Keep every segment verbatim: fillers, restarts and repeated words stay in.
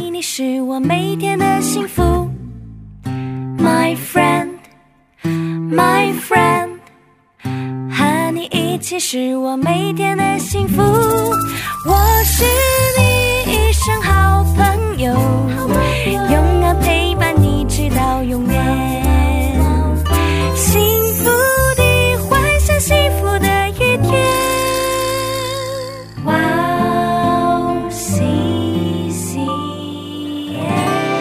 你，你是我每天的幸福。My friend, my friend， 和你一起是我每天的幸福。我是你一生好朋友，永远陪伴你直到永远。幸福的幻想，幸福的一天。哇哦，西西耶！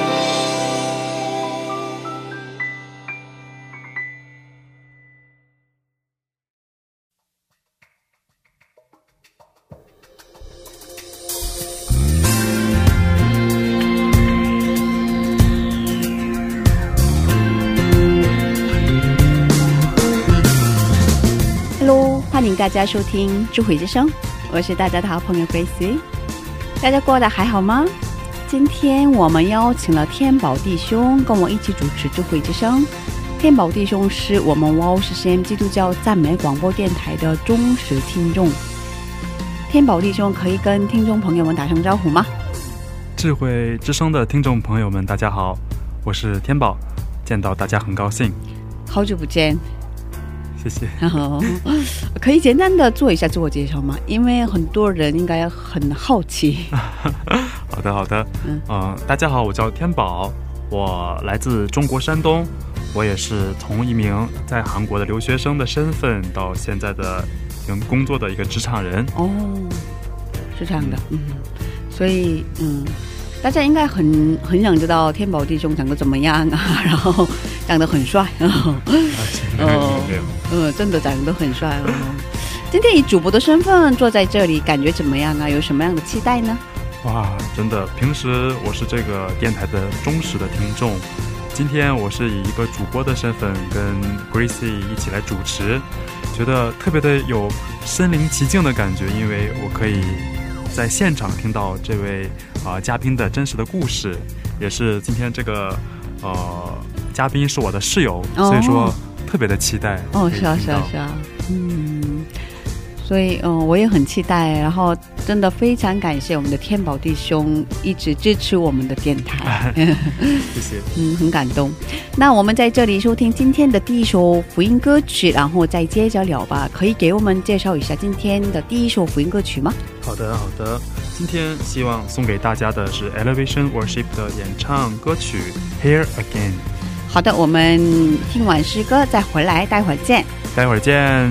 欢迎大家收听智慧之声，我是大家的好朋友 Gracie。 大家过得还好吗？今天我们邀请了天宝弟兄跟我一起主持智慧之声。天宝弟兄是我们 Wow C C M 基督教赞美广播电台的忠实听众。天宝弟兄可以跟听众朋友们打声招呼吗？ 智慧之声的听众朋友们大家好，我是天宝，见到大家很高兴。 好久不见。 谢谢。 可以简单的做一下自我介绍吗？因为很多人应该很好奇。 好的好的，嗯、呃，大家好，我叫天宝，我来自中国山东，我也是从一名在韩国的留学生的身份到现在的已经工作的一个职场人。哦， 是这样的。嗯，所以嗯，大家应该很很想知道天宝弟兄长得怎么样啊，然后长得很帅。哦，嗯，真的长得很帅哦。今天以主播的身份坐在这里，感觉怎么样啊？有什么样的期待呢？ 哇，真的，平时我是这个电台的忠实的听众，今天我是以一个主播的身份跟 Gracie 一起来主持，觉得特别的有身临其境的感觉，因为我可以在现场听到这位啊、呃、嘉宾的真实的故事，也是今天这个呃嘉宾是我的室友，所以说特别的期待。 哦，是啊是啊是啊，嗯，所以嗯我也很期待，然后真的非常感谢我们的天宝弟兄一直支持我们的电台。 谢谢。 嗯，很感动。那我们在这里收听今天的第一首福音歌曲，然后再接着聊吧。可以给我们介绍一下今天的第一首福音歌曲吗？ 好的好的，今天希望送给大家的是 Elevation Worship 的演唱歌曲 Here Again。 好的，我们听完诗歌再回来，待会儿见。 待会儿见。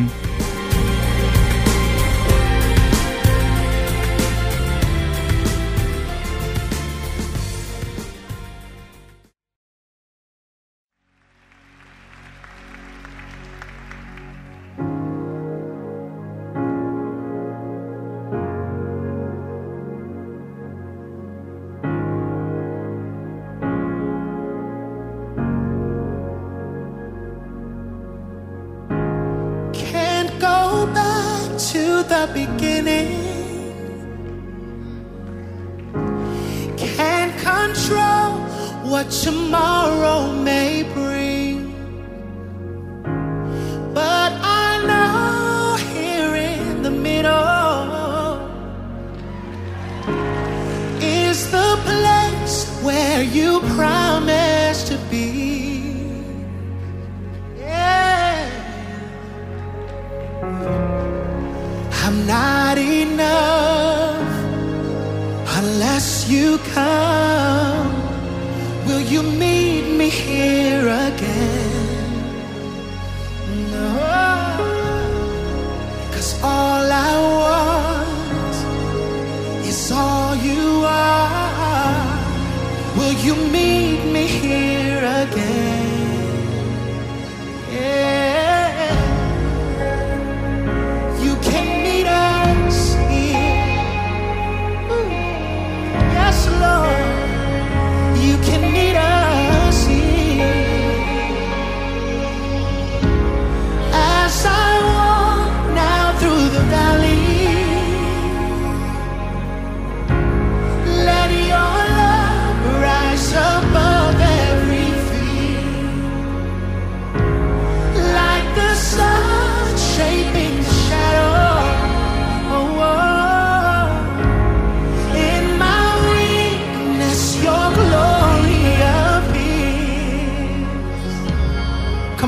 The beginning can't control what tomorrow may bring, but I know here in the middle is the place where you promised to be. Yeah, I'm not enough unless you come. Will you meet me here again? No, 'cause all I want is all you are. Will you meet me here again? Yeah. Lord, you can meet us here.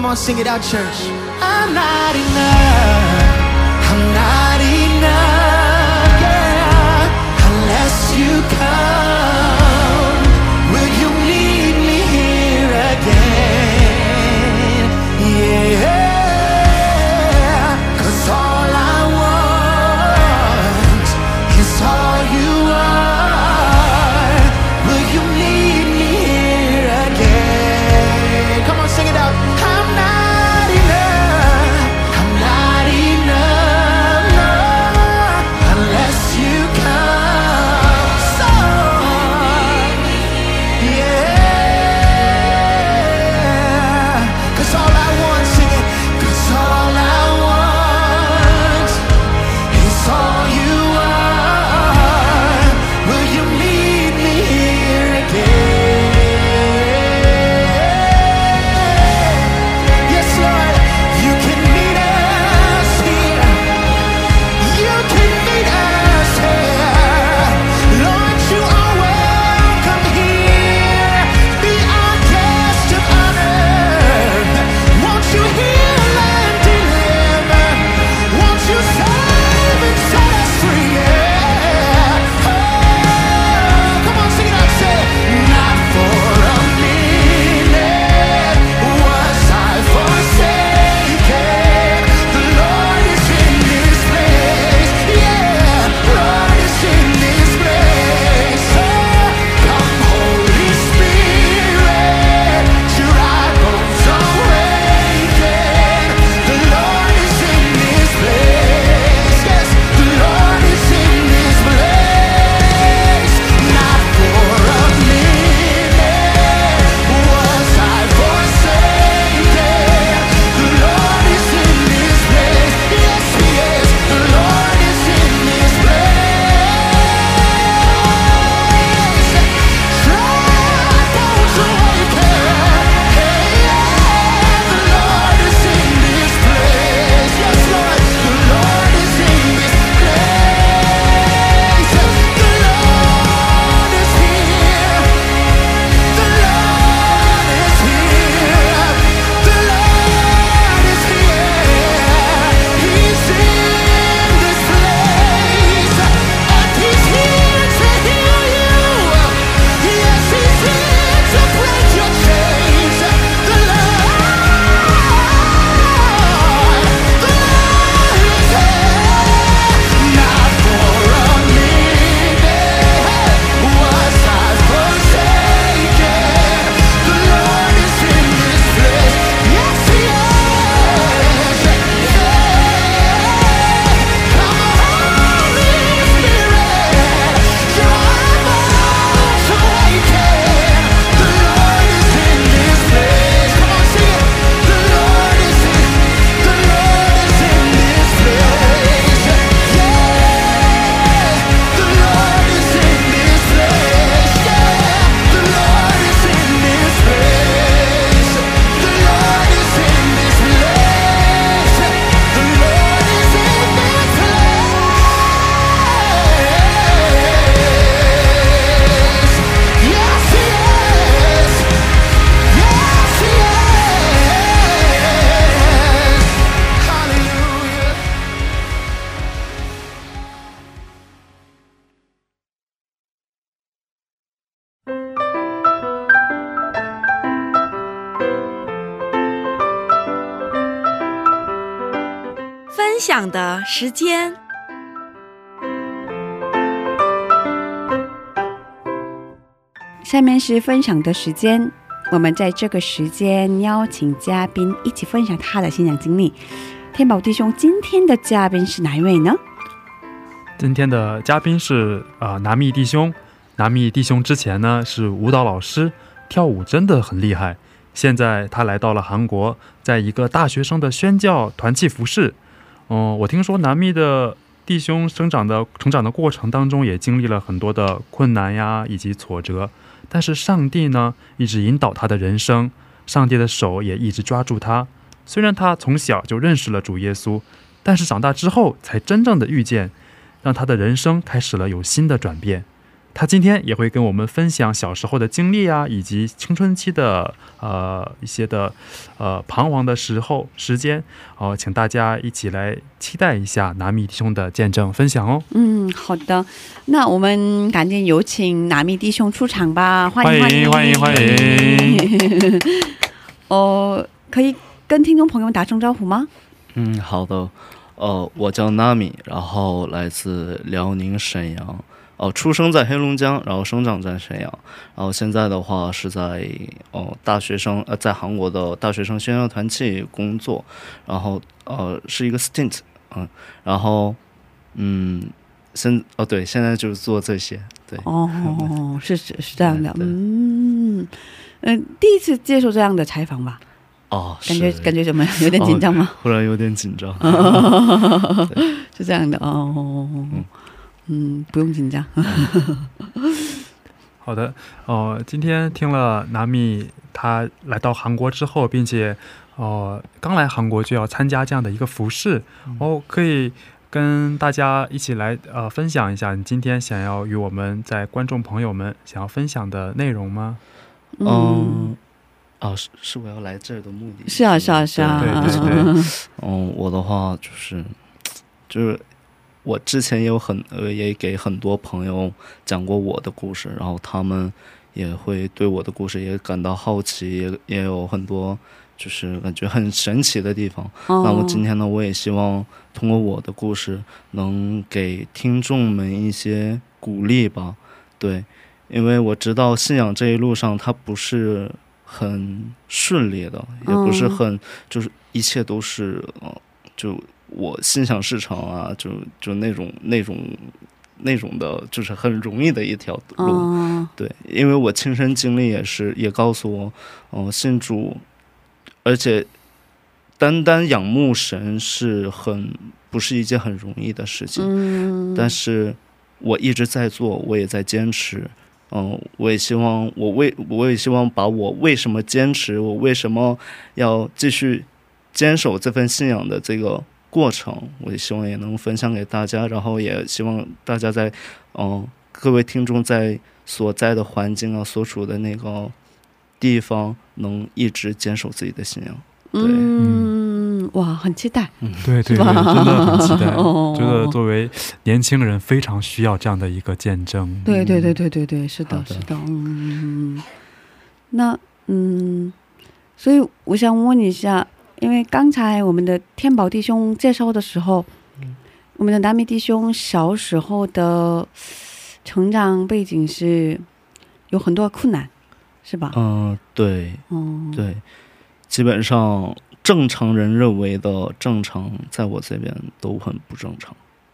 on, sing it out, church. I'm not enough. I'm not enough, yeah. Unless you come, will you meet me here again? Yeah, 'cause all I want is all you are. Will you meet me here again? Come on, sing it out. I'm not enough. I'm not enough, no, unless you come. So, yeah, 'cause all I want, sing it, 'cause all I want is all you are. Will you meet me here again? Yes, Lord, you can meet us here. You can meet us here. Lord, you are welcome here. Be our guest of honor. Won't you heal and deliver? Won't you save and set us free? Yeah. Oh, come on, sing it out, say, not for a minute was I forsaken. The Lord is in this place. Yeah, Lord is in this place. Oh, come, Holy Spirit, dry bones awaken. The Lord is in this place. Yes, the Lord is in this place. Not for a minute was I forsaken. The Lord is in this place. Yes, He is. The Lord is in this place. Dry bones awaken. Hey, yeah, the Lord is in this place. Yes, Lord, the Lord is in this place. The Lord is here. The Lord is here. The Lord is here. He's in this place. And He's here to heal you. Yes, He's here to break your chains. The Lord, the Lord is here. Not for a minute was I forsaken. The Lord is in this place. Yes, He is. Yeah. Come, Holy Spirit, dry bones awaken. The Lord is in this place. Come on, sing it. The Lord is in, the Lord is in this place. Yeah, the Lord is in this place. Yeah, the Lord is in this place. The Lord is in this place. The Lord is in this place. Yes, He is. Yes, He is. Hallelujah. 分享的时间。 下面是分享的时间，我们在这个时间邀请嘉宾一起分享他的信仰经历。天宝弟兄，今天的嘉宾是哪一位呢？ 今天的嘉宾是呃拿密弟兄。拿密弟兄之前呢是舞蹈老师，跳舞真的很厉害。现在他来到了韩国，在一个大学生的宣教团契服侍。嗯、我听说拿密的弟兄生长的成长的过程当中，也经历了很多的困难呀，以及挫折。但是上帝呢，一直引导他的人生，上帝的手也一直抓住他。虽然他从小就认识了主耶稣，但是长大之后才真正的遇见，让他的人生开始了有新的转变。 他今天也会跟我们分享小时候的经历啊，以及青春期的呃一些的呃彷徨的时候时间哦、呃，请大家一起来期待一下南米弟兄的见证分享哦。 嗯，好的，那我们赶紧有请南米弟兄出场吧，欢迎欢迎欢迎欢迎。 哦，可以跟听众朋友打声招呼吗？ 嗯，好的。呃，我叫 Nami， 然后来自辽宁沈阳。哦，出生在黑龙江，然后生长在沈阳，然后现在的话是在哦大学生呃在韩国的大学生宣教团契工作，然后呃是一个 stint， 嗯，然后嗯现哦对，现在就是做这些，对。 哦，是是是这样的，嗯嗯，第一次接受这样的采访吧？ 哦， 感觉感觉怎么样？有点紧张吗？ 哦、忽然有点紧张。 是这样的哦，嗯。嗯，不用紧张。 好的，呃，今天听了南米他来到韩国之后，并且呃刚来韩国就要参加这样的一个服事，哦，可以跟大家一起来呃分享一下你今天想要与我们在观众朋友们想要分享的内容吗？ 嗯，啊，是是我要来这儿的目的。 是啊，是啊，是啊。 对对对。 嗯，我的话就是就是。我之前也有很呃也给很多朋友讲过我的故事，然后他们也会对我的故事也感到好奇，也也有很多就是感觉很神奇的地方。哦、那么今天呢，我也希望通过我的故事能给听众们一些鼓励吧。对，因为我知道信仰这一路上它不是很顺利的，也不是很、嗯、就是一切都是呃就。我心想事成啊，就就那种那种那种的，就是很容易的一条路。哦、对，因为我亲身经历也是，也告诉我，嗯、呃，信主，而且单单仰慕神是很不是一件很容易的事情。嗯、但是我一直在做，我也在坚持。嗯、呃，我也希望我为我也希望把我为什么坚持，我为什么要继续坚守这份信仰的这个。过程，我也希望也能分享给大家，然后也希望大家在，嗯、呃，各位听众在所在的环境啊，所处的那个地方，能一直坚守自己的信仰。对， 嗯，哇，很期待。 嗯，对对对，真的很期待。哦、觉得作为年轻人，非常需要这样的一个见证。 对对对对对对，是的，是的。嗯，那嗯，所以我想问一下。因为刚才我们的天宝弟兄介绍的时候，嗯、我们的南米弟兄小时候的成长背景是有很多困难，是吧？ 嗯，对，嗯，对，基本上正常人认为的正常，在我这边都很不正常。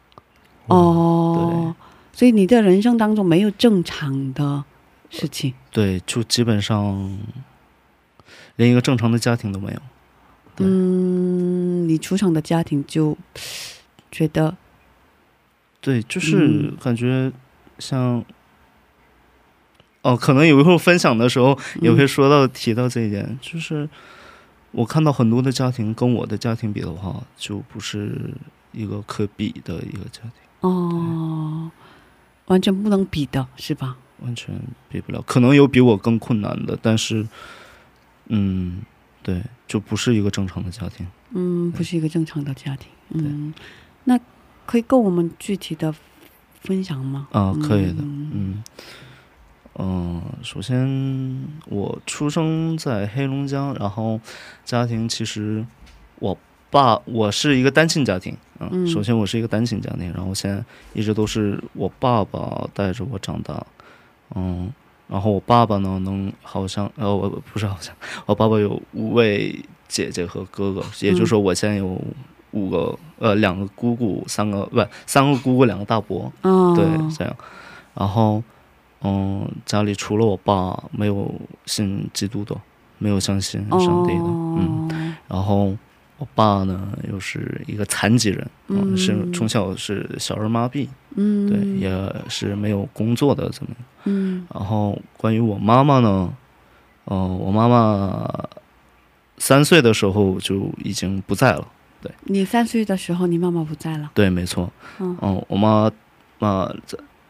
哦，对，所以你的人生当中没有正常的事情。 对，就基本上连一个正常的家庭都没有。 嗯，你出生的家庭就觉得， 对，就是感觉像，嗯、哦，可能有一会儿分享的时候也会说到、嗯、提到这一点，就是我看到很多的家庭跟我的家庭比的话，就不是一个可比的一个家庭。 哦，完全不能比的是吧？ 完全比不了，可能有比我更困难的，但是，嗯。对，就不是一个正常的家庭。 嗯，不是一个正常的家庭。嗯，那可以跟我们具体的分享吗？ 啊，可以的。嗯，嗯、呃，首先我出生在黑龙江，然后家庭其实我爸我是一个单亲家庭。嗯，嗯首先我是一个单亲家庭，然后现在一直都是我爸爸带着我长大。嗯。然后我爸爸呢，能好像呃，我不是好像，我爸爸有五位姐姐和哥哥，也就是说我现在有五个呃两个姑姑，三个不三个姑姑，两个大伯，哦、对这样。然后嗯，家里除了我爸没有信基督的，没有相信上帝的，哦、嗯。然后我爸呢又是一个残疾人，嗯，是从小是小儿麻痹，嗯，对，也是没有工作的这么。嗯，然后关于我妈妈呢，呃，我妈妈三岁的时候就已经不在了。对，你三岁的时候，你妈妈不在了？对，没错。嗯，呃、我妈妈，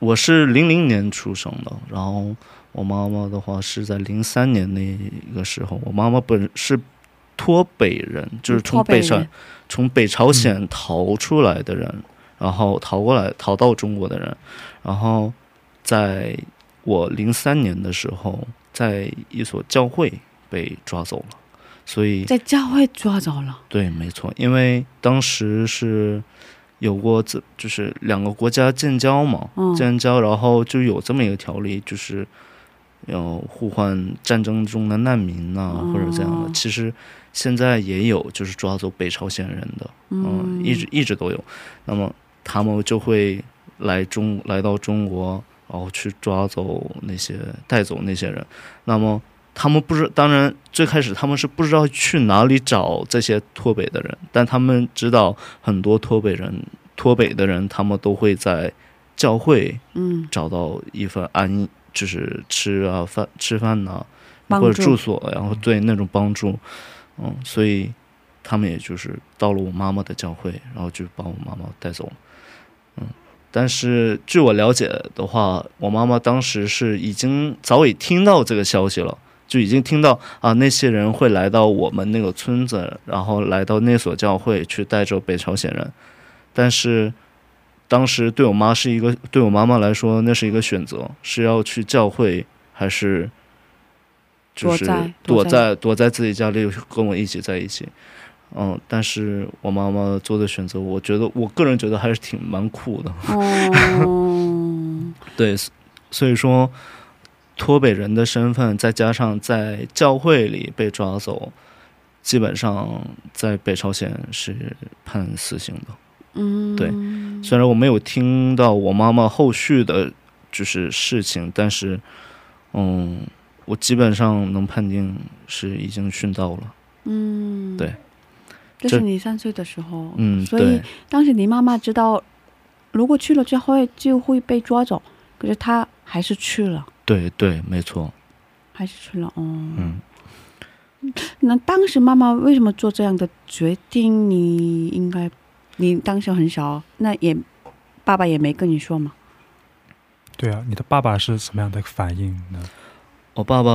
我是零零年出生的，然后我妈妈的话是在零三年那个时候，我妈妈本是脱北人，就是从北朝从北朝鲜逃出来的人，然后逃过来逃到中国的人，然后在我零三年的时候，在一所教会被抓走了，所以在教会抓走了。 对，没错，因为当时是有过这就是两个国家建交嘛， 嗯、 建交，然后就有这么一个条例，就是要互换战争中的难民呐、啊嗯，或者这样的。其实现在也有，就是抓走北朝鲜人的，嗯，嗯一直一直都有。那么他们就会来中来到中国，然后去抓走那些带走那些人。那么他们不知，当然最开始他们是不知道去哪里找这些脱北的人，但他们知道很多脱北人脱北的人，他们都会在教会嗯找到一份安，就是吃啊饭吃饭呐、啊，或者住所，然后对那种帮助，嗯，所以他们也就是到了我妈妈的教会，然后就把我妈妈带走了，嗯。但是据我了解的话，我妈妈当时是已经早已听到这个消息了。就已经听到啊，那些人会来到我们那个村子，然后来到那所教会去带着北朝鲜人。但是当时对我妈是一个，对我妈妈来说，那是一个选择，是要去教会还是就是躲在躲在自己家里跟我一起在一起。嗯，但是我妈妈做的选择，我觉得我个人觉得还是挺蛮酷的。哦，对，所以说。脱北人的身份，再加上在教会里被抓走，基本上在北朝鲜是判死刑的。嗯，对。虽然我没有听到我妈妈后续的就是事情，但是，嗯，我基本上能判定是已经殉道了。嗯，对。 这是你三岁的时候，嗯，所以当时你妈妈知道，如果去了教会就会被抓走，可是她还是去了。 对对，没错， 还是去了哦。嗯，那当时妈妈为什么做这样的决定？你应该，你当时很小，那也爸爸也没跟你说吗？ 对啊，你的爸爸是什么样的反应呢？ 我爸爸，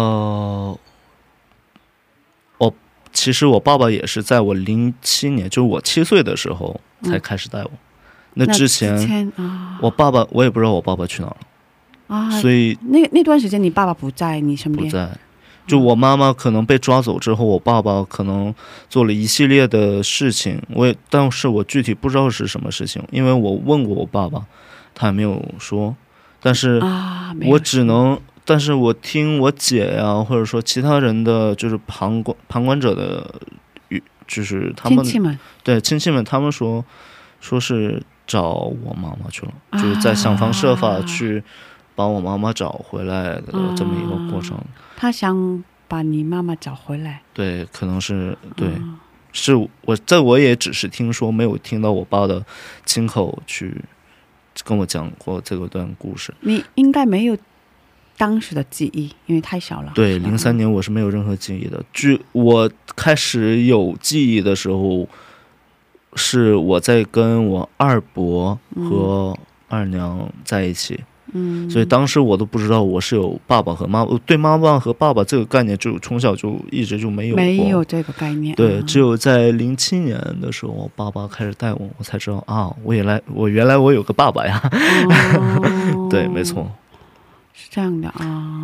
我其实我爸爸也是在我零七年，就是我七岁的时候才开始带我。嗯、那之前，之前啊、我爸爸我也不知道我爸爸去哪了。啊，所以那那段时间你爸爸不在你身边， 不在。就我妈妈可能被抓走之后，我爸爸可能做了一系列的事情，我也，但是我具体不知道是什么事情，因为我问过我爸爸，他也没有说。但是我只能，啊、但是我听我姐呀、啊，或者说其他人的，就是旁观旁观者的，就是他们亲戚们， 对亲戚们，他们说说是找我妈妈去了，啊、就是在想方设法去。把我妈妈找回来的这么一个过程、啊、 他想把你妈妈找回来， 对，可能是对、啊、是我这我也只是听说，没有听到我爸的亲口去跟我讲过这个段故事。 你应该没有当时的记忆，因为太小了。 对，零三年我是没有任何记忆的。据我开始有记忆的时候，是我在跟我二伯和二娘在一起。嗯，所以当时我都不知道我是有爸爸和妈妈，对妈妈和爸爸这个概念就从小就一直就没有过， 没有这个概念。 对，只有在零七年的时候，我爸爸开始带我，我才知道啊，我也来，我原来我有个爸爸呀。哦、对，没错， 是这样的啊。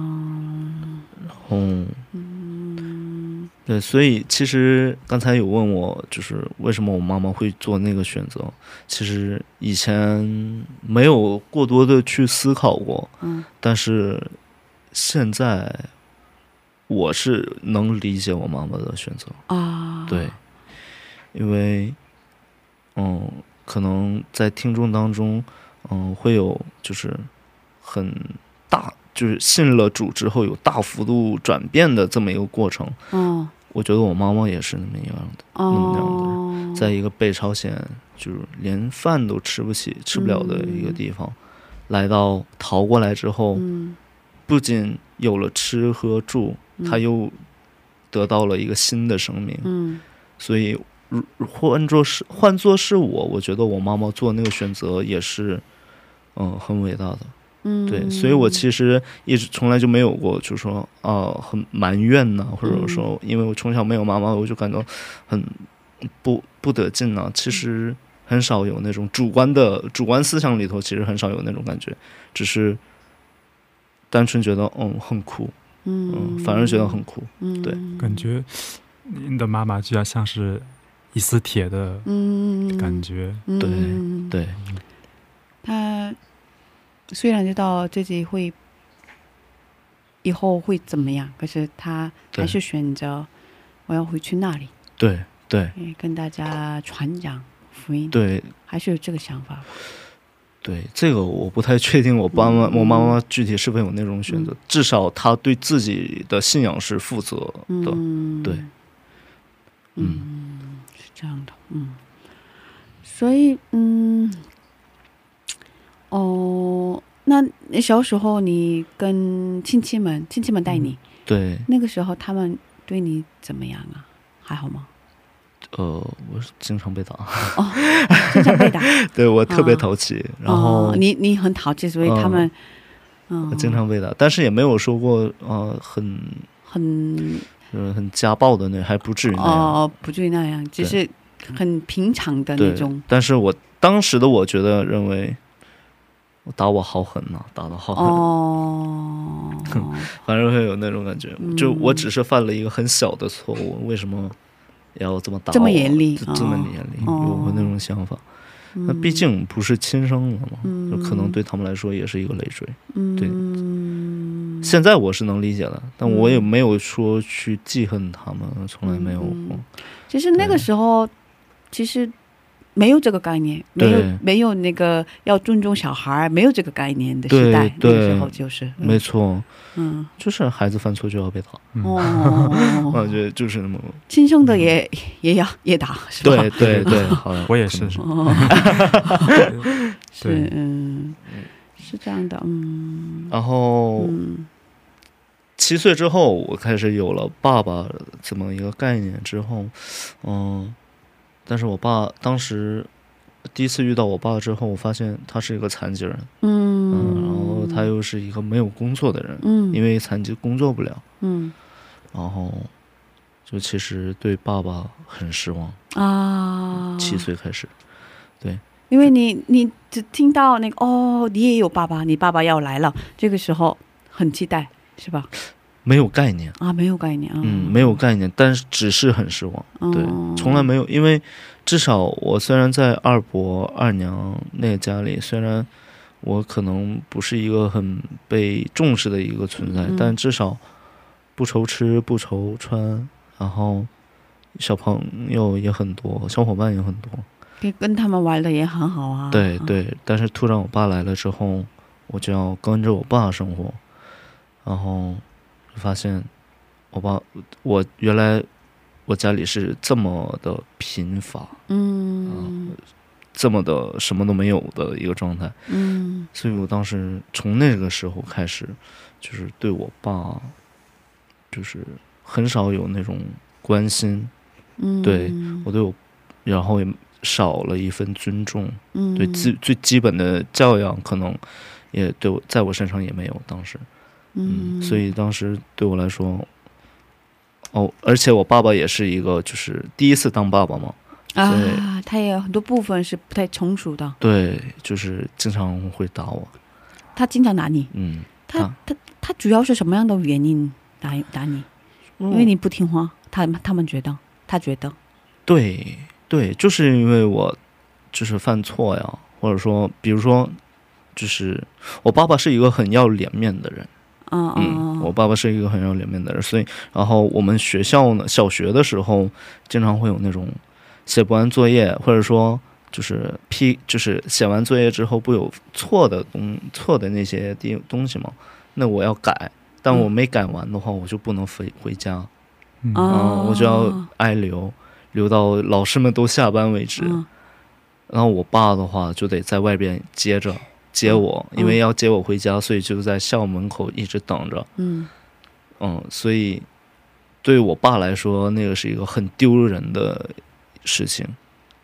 嗯。对，所以其实刚才有问我，就是为什么我妈妈会做那个选择。其实以前没有过多的去思考过，嗯，但是现在我是能理解我妈妈的选择啊。对，因为嗯，可能在听众当中，嗯，会有就是很大。就是信了主之后有大幅度转变的这么一个过程，嗯，我觉得我妈妈也是那么样的，哦、那么样的，在一个北朝鲜就是连饭都吃不起、吃不了的一个地方，嗯、来到逃过来之后，嗯、不仅有了吃喝住，嗯、他又得到了一个新的生命，嗯，所以换作是换作是我，我觉得我妈妈做那个选择也是，嗯，很伟大的。 嗯， 对，所以我其实一直从来就没有过，就是说啊、呃很埋怨呐、或者说因为我从小没有妈妈，我就感到很不不得劲呐、其实很少有那种主观的主观思想里头，其实很少有那种感觉，只是单纯觉得嗯很酷，嗯，反而觉得很酷， 嗯， 对， 感觉你的妈妈就像是一丝铁的嗯感觉。 嗯对嗯对， 他虽然知道自己会以后会怎么样，可是他还是选择我要回去那里， 对对跟大家传讲福音， 对还是有这个想法。 对，这个我不太确定我爸妈、 嗯、 我妈妈具体是否有那种选择、嗯、至少她对自己的信仰是负责的、嗯、对， 嗯，是这样的，嗯，所以嗯哦，那小时候你跟亲戚们亲戚们带你、嗯、 对， 那个时候他们对你怎么样啊？还好吗？ 呃，我经常被打， 哦，经常被打， 对，我特别淘气、哦、然后、 哦、你你很淘气，所以他们嗯、经常被打，但是也没有说过呃很很呃很家暴的那，还不至于那样， 哦，不至于那样，只是很平常的那种。 但是我当时的我觉得认为我打我好狠呐、啊，打得好狠哦， 反正会有那种感觉、嗯、就我只是犯了一个很小的错误，为什么要这么打我， 这么严厉， 这么严厉、哦、有过那种想法、嗯、那毕竟不是亲生的嘛、嗯、就可能对他们来说也是一个累赘、嗯、对，现在我是能理解的，但我也没有说去记恨他们、嗯、从来没有过、嗯、 其实那个时候其实没有这个概念，没有没有那个要尊重小孩，没有这个概念的时代，那个时候就是、 嗯、没错， 嗯， 就是孩子犯错就要被打， 哦， 我觉得就是那么亲生的也、嗯、也要也打，是吧？ 对对对，好像我也是， 哦、是嗯，是这样的，嗯， 然后嗯。七岁之后，我开始有了爸爸这么一个概念之后，嗯，但是我爸当时第一次遇到我爸之后，我发现他是一个残疾人，嗯，嗯然后他又是一个没有工作的人，嗯，因为残疾工作不了，嗯，然后就其实对爸爸很失望啊。七岁开始，对， 因为你你只听到那个哦，你也有爸爸，你爸爸要来了，这个时候很期待。是吧？ 没有概念啊，没有概念啊， 嗯，没有概念，但是只是很失望，嗯、对，从来没有，因为至少我虽然在二伯二娘那个家里，虽然我可能不是一个很被重视的一个存在，嗯、但至少不愁吃不愁穿，然后小朋友也很多，小伙伴也很多， 跟他们玩的也很好啊。 对对，但是突然我爸来了之后，我就要跟着我爸生活。然后发现我爸我原来我家里是这么的贫乏，嗯、呃，这么的什么都没有的一个状态，嗯，所以我当时从那个时候开始，就是对我爸就是很少有那种关心，嗯，对我对我，然后也少了一份尊重，嗯，对最最基本的教养可能也对我在我身上也没有当时。嗯，所以当时对我来说，哦，而且我爸爸也是一个就是第一次当爸爸嘛， 啊，他也有很多部分是不太成熟的， 对，就是经常会打我。 他经常打你，嗯，他他 他, 他主要是什么样的原因打打你？嗯、因为你不听话，他他们觉得他觉得， 对对，就是因为我就是犯错呀，或者说，比如说，就是我爸爸是一个很要脸面的人。嗯, 嗯，我爸爸是一个很要脸面的人，所以然后我们学校呢，小学的时候经常会有那种写不完作业，或者说就是批，就是写完作业之后不有错的东错的那些地东西吗？那我要改，但我没改完的话，我就不能回回家，嗯，嗯我就要挨留，留到老师们都下班为止。嗯、然后我爸的话就得在外边接着。接我，因为要接我回家，所以就在校门口一直等着。嗯，嗯，所以对我爸来说，那个是一个很丢人的事情。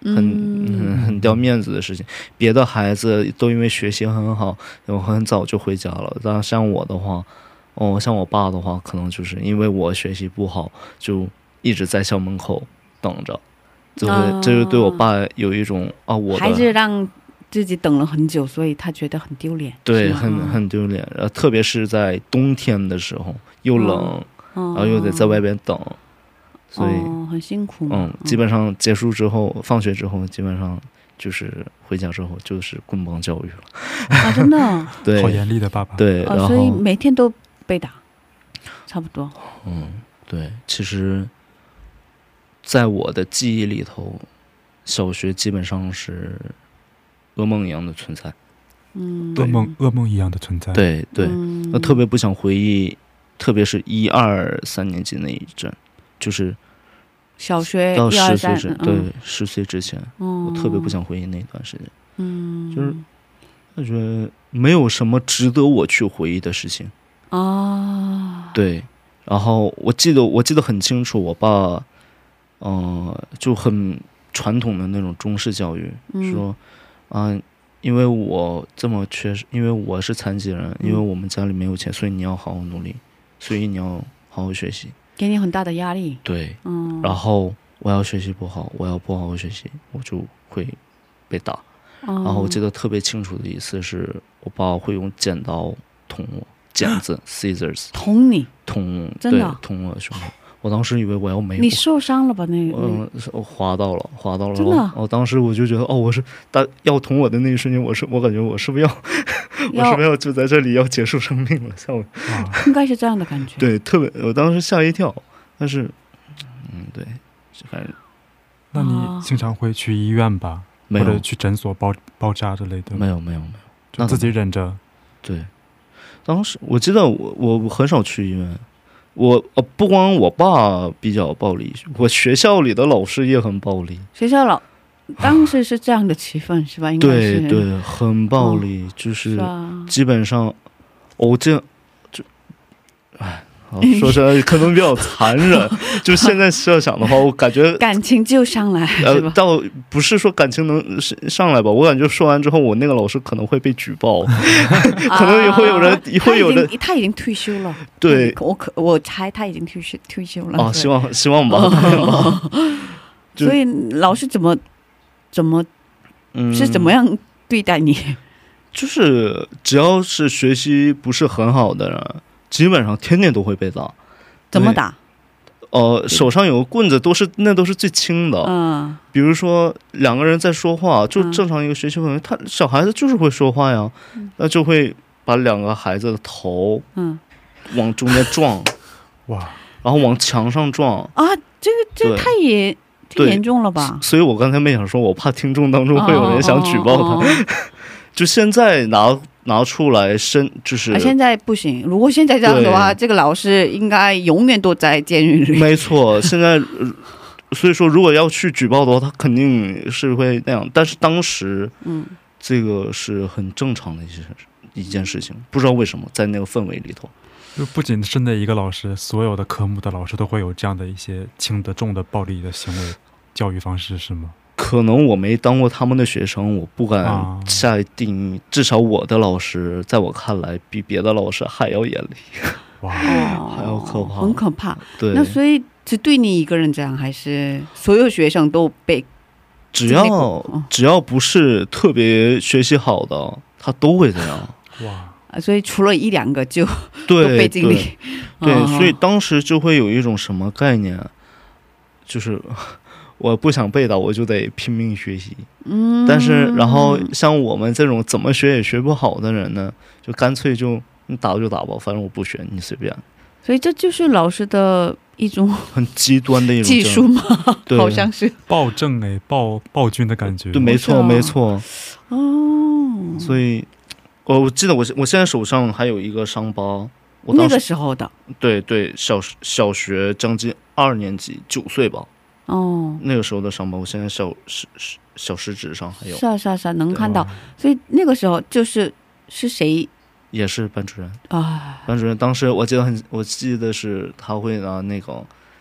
很很很掉面子的事情。别的孩子都因为学习很好，然后很早就回家了。但像我的话，哦，像我爸的话，可能就是因为我学习不好，就一直在校门口等着，就会、 哦、 这就对我爸有一种啊，我的还是让自己等了很久，所以他觉得很丢脸。 对，很很丢脸。呃，特别是在冬天的时候，又冷， 哦、 然后又得在外边等。所以、 哦、很辛苦嘛。 嗯，基本上结束之后，放学之后，基本上就是回家之后就是棍棒教育了。 啊，真的？ 对， 好严厉的爸爸。 对， 哦、 然后所以每天都被打，差不多。 嗯，对，其实，在我的记忆里头，小学基本上是噩梦一样的存在。 嗯， 噩梦噩梦一样的存在。 对对， 嗯、 我特别不想回忆，特别是一二三年级那一阵。就是小学到一二三， 十岁之、嗯、对十岁之前、嗯，我特别不想回忆那段时间。 嗯， 就是我觉得没有什么值得我去回忆的事情啊。 对，然后我记得我记得很清楚，我爸，嗯、呃，就很传统的那种中式教育， 嗯、 说，啊、呃，因为我这么缺，因为我是残疾人、嗯，因为我们家里没有钱，所以你要好好努力，所以你要好好学习。 给你很大的压力。 对， 嗯， 然后我要学习不好，我要不好好学习，我就会被打。 嗯、 然后我记得特别清楚的一次是，我爸会用剪刀捅我，剪子 scissors 捅你， 捅， 真的、 对，捅我的胸口。我当时以为我要没有， 你受伤了吧？那个， 嗯，我滑到了，滑到了。 真的。 我当时我就觉得，哦，我是大要捅我的那一瞬间，我是我感觉我是不是要，我是不是要就在这里要结束生命了？像我， 应该是这样的感觉。 对，特别，我当时吓一跳。但是，嗯，对，反正， 那你经常会去医院吧？ 没有， 或者去诊所包包扎之类的？ 没有，没有，没有， 就自己忍着。 对，当时我记得我我很少去医院，我呃不光我爸比较暴力，我学校里的老师也很暴力。 学校老当时是这样的气氛是吧？应该是对对，很暴力，哦、就是基本上，我这就，哎。说出来可能比较残忍，就现在设想的话，我感觉感情就上来， 呃，倒不是说感情能上来吧，我感觉说完之后，我那个老师可能会被举报，可能也会有人， 啊、 会有人， 他已经退休了， 对， 我可我猜他已经退休退休了， 哦，希望希望吧， 哦、所以老师怎么怎么、嗯、是怎么样对待你？ 就是只要是学习不是很好的人。基本上天天都会被打， 怎么打？ 呃，手上有个棍子，都是那都是最轻的。 嗯， 比如说两个人在说话，就正常一个学习氛围，他小孩子就是会说话呀，嗯、那就会把两个孩子的头，嗯，往中间撞， 哇， 然后往墙上撞啊！这个这个太严太严重了吧？ 所以我刚才没想说，我怕听众当中会有人想举报他。哦哦哦就现在拿拿出来申就是、 啊，现在不行。如果现在这样的话，这个老师应该永远都在监狱里。 没错，现在所以说如果要去举报的话，他肯定是会那样。但是当时，嗯，这个是很正常的一件一件事情，不知道为什么在那个氛围里头， 就不仅是那一个老师，所有的科目的老师都会有这样的一些轻的重的暴力的行为教育方式，是吗？ 可能我没当过他们的学生，我不敢下定义、啊、至少我的老师在我看来比别的老师还要严厉。 哇， 还要可怕， 很可怕。 对， 那所以只对你一个人这样，还是所有学生都被？ 只要只要不是特别学习好的，他都会这样。 哇，所以除了一两个就对都被经历。 对，对，所以当时就会有一种什么概念，就是我不想背的，我就得拼命学习。嗯，但是然后像我们这种怎么学也学不好的人呢，就干脆就你打就打吧，反正我不学，你随便。 所以这就是老师的一种很极端的一种技术吗？好像是暴政哎，暴暴君的感觉。 对，没错没错。哦，所以我记得我我现在手上还有一个伤疤，我那个时候的。对对，小小学将近二年级，九岁吧。哦，那个时候的伤疤，我现在小食小食指上还有。 是啊是啊是啊，能看到。所以那个时候就是是谁？ 也是班主任啊，班主任当时我记得很，我记得是他会拿那个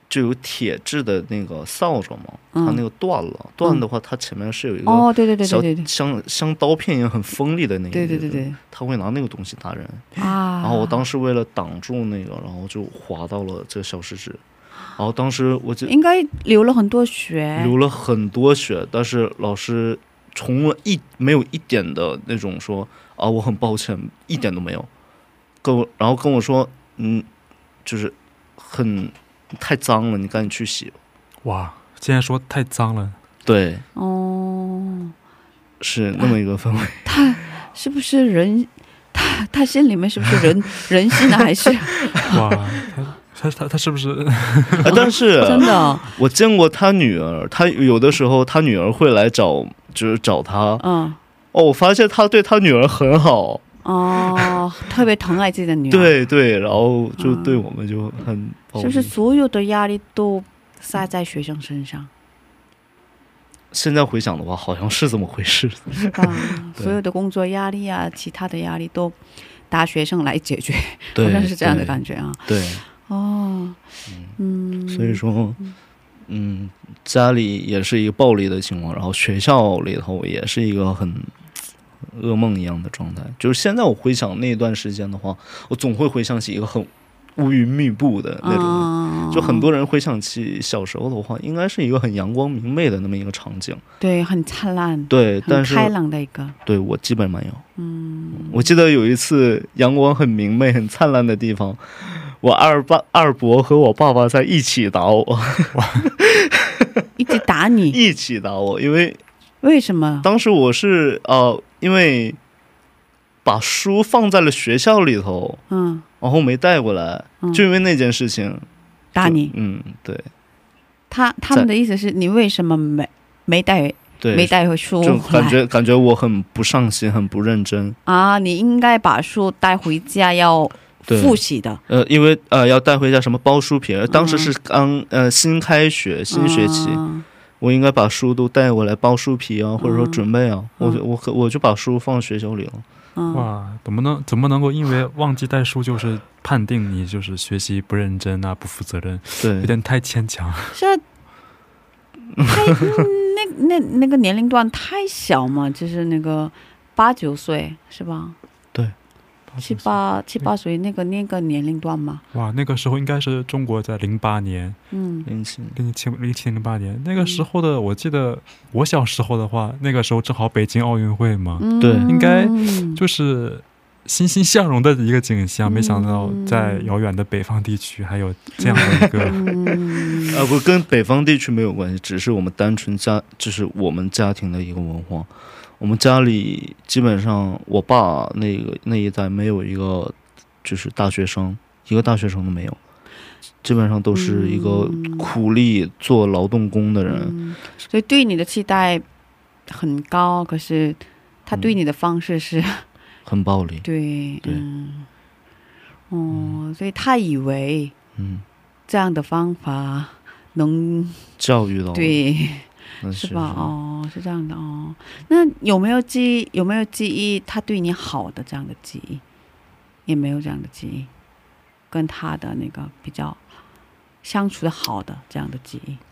就有铁质的那个扫帚嘛， 嗯它那个断了，断的话它前面是有一个哦，对对对小对对对像像刀片一样很锋利的那个， 对对对对他会拿那个东西打人。 啊！ 然后我当时为了挡住那个，然后就划到了这个小食指，然后当时我就应该流了很多血， 流了很多血，但是老师从来一没有一点的那种说啊我很抱歉，一点都没有，跟我然后跟我说嗯，就是很太脏了，你赶紧去洗。 哇，竟然说太脏了， 对， 哦， 是那么一个氛围。 他是不是人？他他心里面是不是人人性啊？还是哇，他他他他是不是？ 啊但是真的哦？ 我见过他女儿，他有的时候他女儿会来找，就是找他。 嗯， 哦，我发现他对他女儿很好。 哦，特别疼爱自己的女儿，， 对对，然后就对我们就很暴力。 是不是所有的压力都撒在学生身上？ 现在回想的话，好像是这么回事。 是吧？所有的工作压力啊，其他的压力都大学生来解决， 对， 好像是这样的感觉啊。 对， 哦，嗯， 所以说，嗯，家里也是一个暴力的情况，然后学校里头也是一个很噩梦一样的状态。就是现在我回想那段时间的话，我总会回想起一个很乌云密布的那种。 哦就很多人回想起小时候的话，应该是一个很阳光明媚的那么一个场景。 对，很灿烂， 对，但是很开朗的一个， 对我基本没有。 嗯， 我记得有一次阳光很明媚、很灿烂的地方，我二爸、二伯和我爸爸在一起打我， 一直打你， 一起打我，因为为什么？ 当时我是呃，因为把书放在了学校里头， 嗯， 然后没带过来， 嗯就因为那件事情打你。 嗯，对他他们的意思是你为什么没没带对， 没带回书就回来感觉感觉我很不上心，很不认真。 啊？你应该把书带回家要对复习的。 呃，因为呃要带回家什么包书皮，当时是刚呃新开学新学期， 嗯我应该把书都带过来包书皮啊，或者说准备啊， 嗯我就我可我就把书放学校里了。 嗯， 哇，怎么能怎么能够因为忘记带书就是判定你就是学习不认真啊，不负责任，有对， 点太牵强。 是啊太那那那个年龄段太小嘛，就是那个八九岁是吧？七八七八岁那个那个年龄段嘛。 哇，那个时候应该是中国在零八年、 嗯零七零七、零七零八年那个时候的，我记得我小时候的话，那个时候正好北京奥运会嘛， 嗯， 对应该就是欣欣向荣的一个景象。没想到在遥远的北方地区还有这样的一个， 嗯呃，不跟北方地区没有关系，只是我们单纯家，就是我们家庭的一个文化。我们家里基本上，我爸那个那一代没有一个就是大学生，一个大学生都没有，基本上都是一个苦力做劳动工的人。 嗯所以对你的期待很高，可是他对你的方式是、 很暴力。 对对嗯哦，所以他以为嗯， 这样的方法能教育到我， 对那是吧？哦，是这样的哦。那有没有记有没有记忆他对你好的这样的记忆？也没有这样的记忆，跟他的那个比较相处的好的这样的记忆。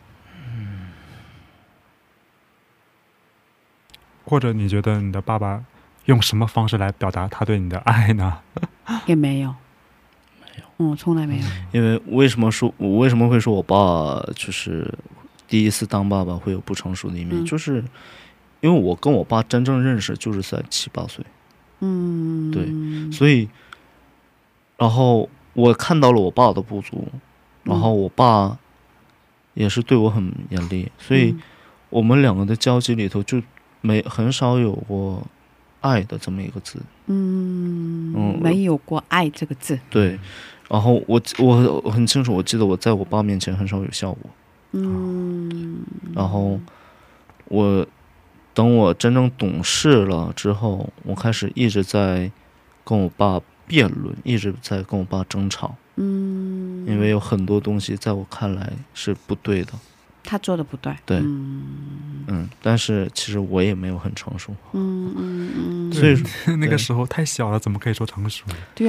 或者你觉得你的爸爸用什么方式来表达他对你的爱呢？ 也没有，没有，嗯，从来没有。 因为为什么说我为什么会说我爸就是第一次当爸爸会有不成熟的一面， 嗯就是因为我跟我爸真正认识就是在七八岁， 嗯， 对所以然后我看到了我爸的不足，然后我爸也是对我很严厉，所以我们两个的交集里头就没很少有过爱的这么一个字。 嗯嗯没有过爱这个字。 对，然后我我我很清楚，我记得我在我爸面前很少有笑过。 嗯， 然后我等我真正懂事了之后，我开始一直在跟我爸辩论，一直在跟我爸争吵。 嗯， 因为有很多东西在我看来是不对的。 他做的不对。 对， 嗯嗯，但是其实我也没有很成熟， 嗯嗯嗯， 所以说那个时候太小了，怎么可以说成熟？ 对啊， 因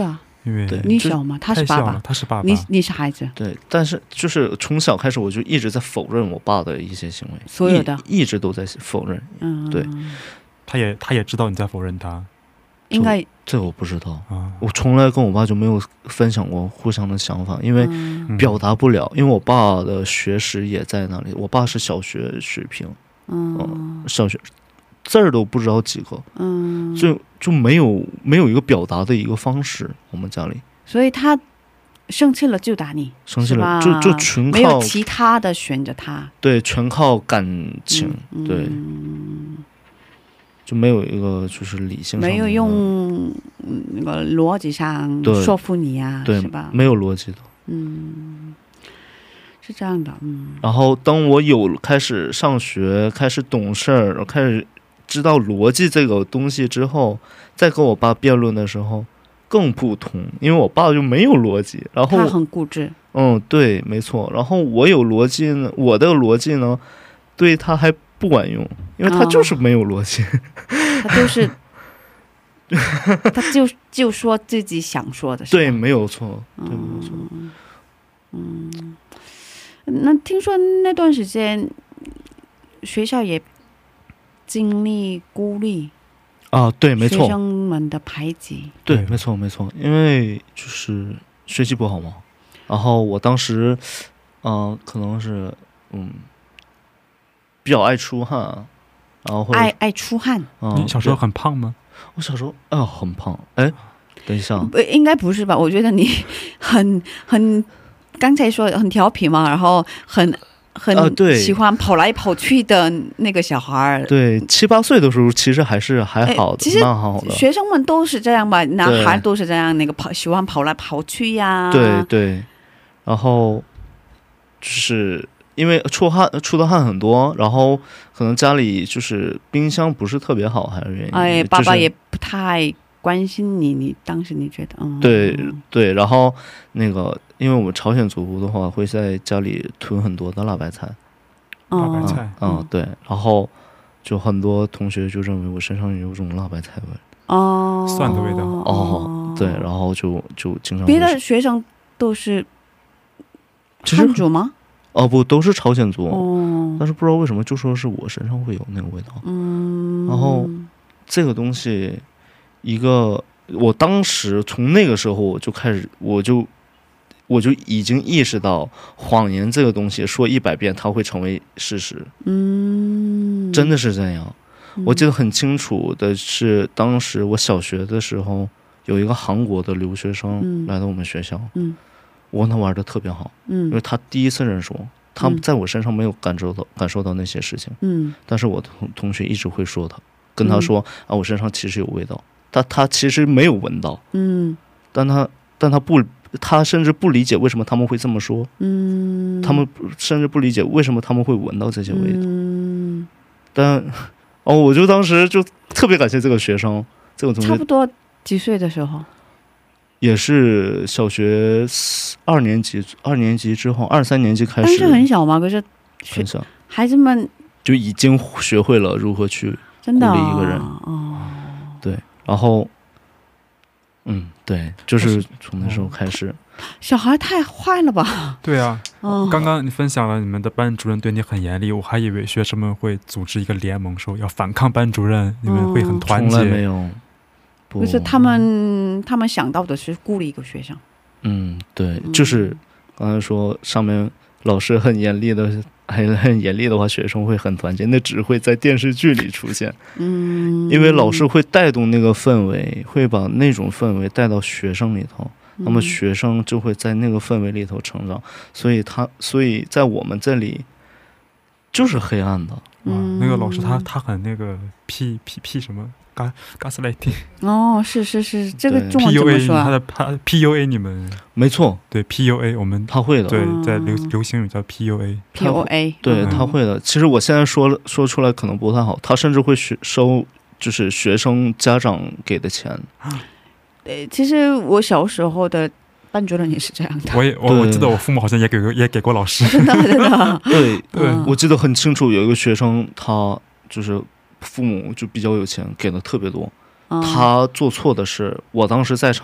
因为对你小吗？他是爸爸， 他是爸爸， 你你是孩子， 对，但是就是从小开始我就一直在否认我爸的一些行为， 所有的一, 一直都在否认。 嗯， 对， 他也他也知道你在否认他， 应该这我不知道、 啊、 我从来跟我爸就没有分享过互相的想法，因为嗯表达不了，因为我爸的学识也在那里，我爸是小学水平， 嗯小学字儿都不知道几个， 嗯， 就就没有没有一个表达的一个方式。我们家里所以他生气了就打你， 生气了是吧就就全没有靠其他的选择他， 对全靠感情， 嗯对， 嗯就没有一个就是理性上的没有用嗯那个逻辑上对说服你啊， 对是吧？ 没有逻辑的。 嗯，是这样的，嗯然后当我有开始上学，开始懂事儿，开始知道逻辑这个东西之后，再跟我爸辩论的时候更不同，因为我爸就没有逻辑，然后他很固执， 嗯对，没错，然后我有逻辑呢，我的逻辑呢对他还不管用，因为他就是没有逻辑、哦、 他就是他就就说自己想说的， 对，没有错，对，没有错。 嗯，那听说那段时间学校也经历孤立啊，对，没错， 学生们的排挤， 对，没错，没错，因为就是学习不好嘛，然后我当时，嗯、呃，可能是嗯比较爱出汗，然后爱爱出汗。 嗯， 你小时候很胖吗？ 我小时候啊、呃、很胖，哎，等一下， 不应该不是吧？我觉得你很很刚才说很调皮嘛，然后很很喜欢跑来跑去的那个小孩。 对，七八岁的时候其实还是还好的， 其实蛮好的。 学生们都是这样吧，男孩都是这样，那个跑喜欢跑来跑去呀。 对对，然后就是因为出汗出的汗很多，然后可能家里就是冰箱不是特别好，还是原因。 哎， 就是、 爸爸也不太关心你，你当时你觉得？嗯， 对对，然后那个，因为我们朝鲜族的话，会在家里囤很多的辣白菜。 辣白菜， 嗯，嗯对，然后就很多同学就认为我身上有种辣白菜味， 哦， 蒜的味道， 哦，对，然后就就经常别的学生都是汉族吗？ 哦，不，都是朝鲜族， 哦， 但是不知道为什么就说是我身上会有那个味道。 嗯， 然后这个东西，一个我当时从那个时候我就开始，我就我就已经意识到谎言这个东西说一百遍它会成为事实。嗯，真的是这样。我记得很清楚的是，当时我小学的时候，有一个韩国的留学生来到我们学校，嗯，我跟他玩的特别好，嗯，因为他第一次认识我，他在我身上没有感受到感受到那些事情，嗯，但是我同同学一直会说他，跟他说、嗯、啊，我身上其实有味道，他他其实没有闻到，嗯，但他但他不，他甚至不理解为什么他们会这么说，嗯，他们甚至不理解为什么他们会闻到这些味道，嗯，但哦，我就当时就特别感谢这个学生，这个同学， 差不多几岁的时候。 也是小学二年级，二年级之后，二三年级开始， 但是很小嘛，可是很小， 孩子们就已经学会了如何去鼓励一个人。 哦， 对，然后，嗯，对，就是从那时候开始。 小孩太坏了吧？ 对啊，哦、刚刚你分享了你们的班主任对你很严厉，我还以为学生们会组织一个联盟，说要反抗班主任，你们会很团结。 从来没有。 不是他们，他们想到的是孤立一个学生。 嗯，对，就是刚才说上面老师很严厉的，很很严厉的话，学生会很团结，那只会在电视剧里出现。嗯，因为老师会带动那个氛围，会把那种氛围带到学生里头，那么学生就会在那个氛围里头成长。所以他，所以在我们这里就是黑暗的。 嗯，那个老师他他很那个 P P P 什么？gaslighting 哦，是是是，这个中文怎么说啊？ 他的他 P U A 你们没错， 对 P U A 我们他会的， 对，在流流行语叫 P U A，P U A， 对，他会的。其实我现在说说出来可能不太好，他甚至会学收就是学生家长给的钱。 对，其实我小时候的班主任也是这样的。 我也我我记得我父母好像也给过也给过老师， 真的真的。 对对，我记得很清楚，有一个学生他就是父母就比较有钱，给的特别多。嗯、他做错的事，我当时在场，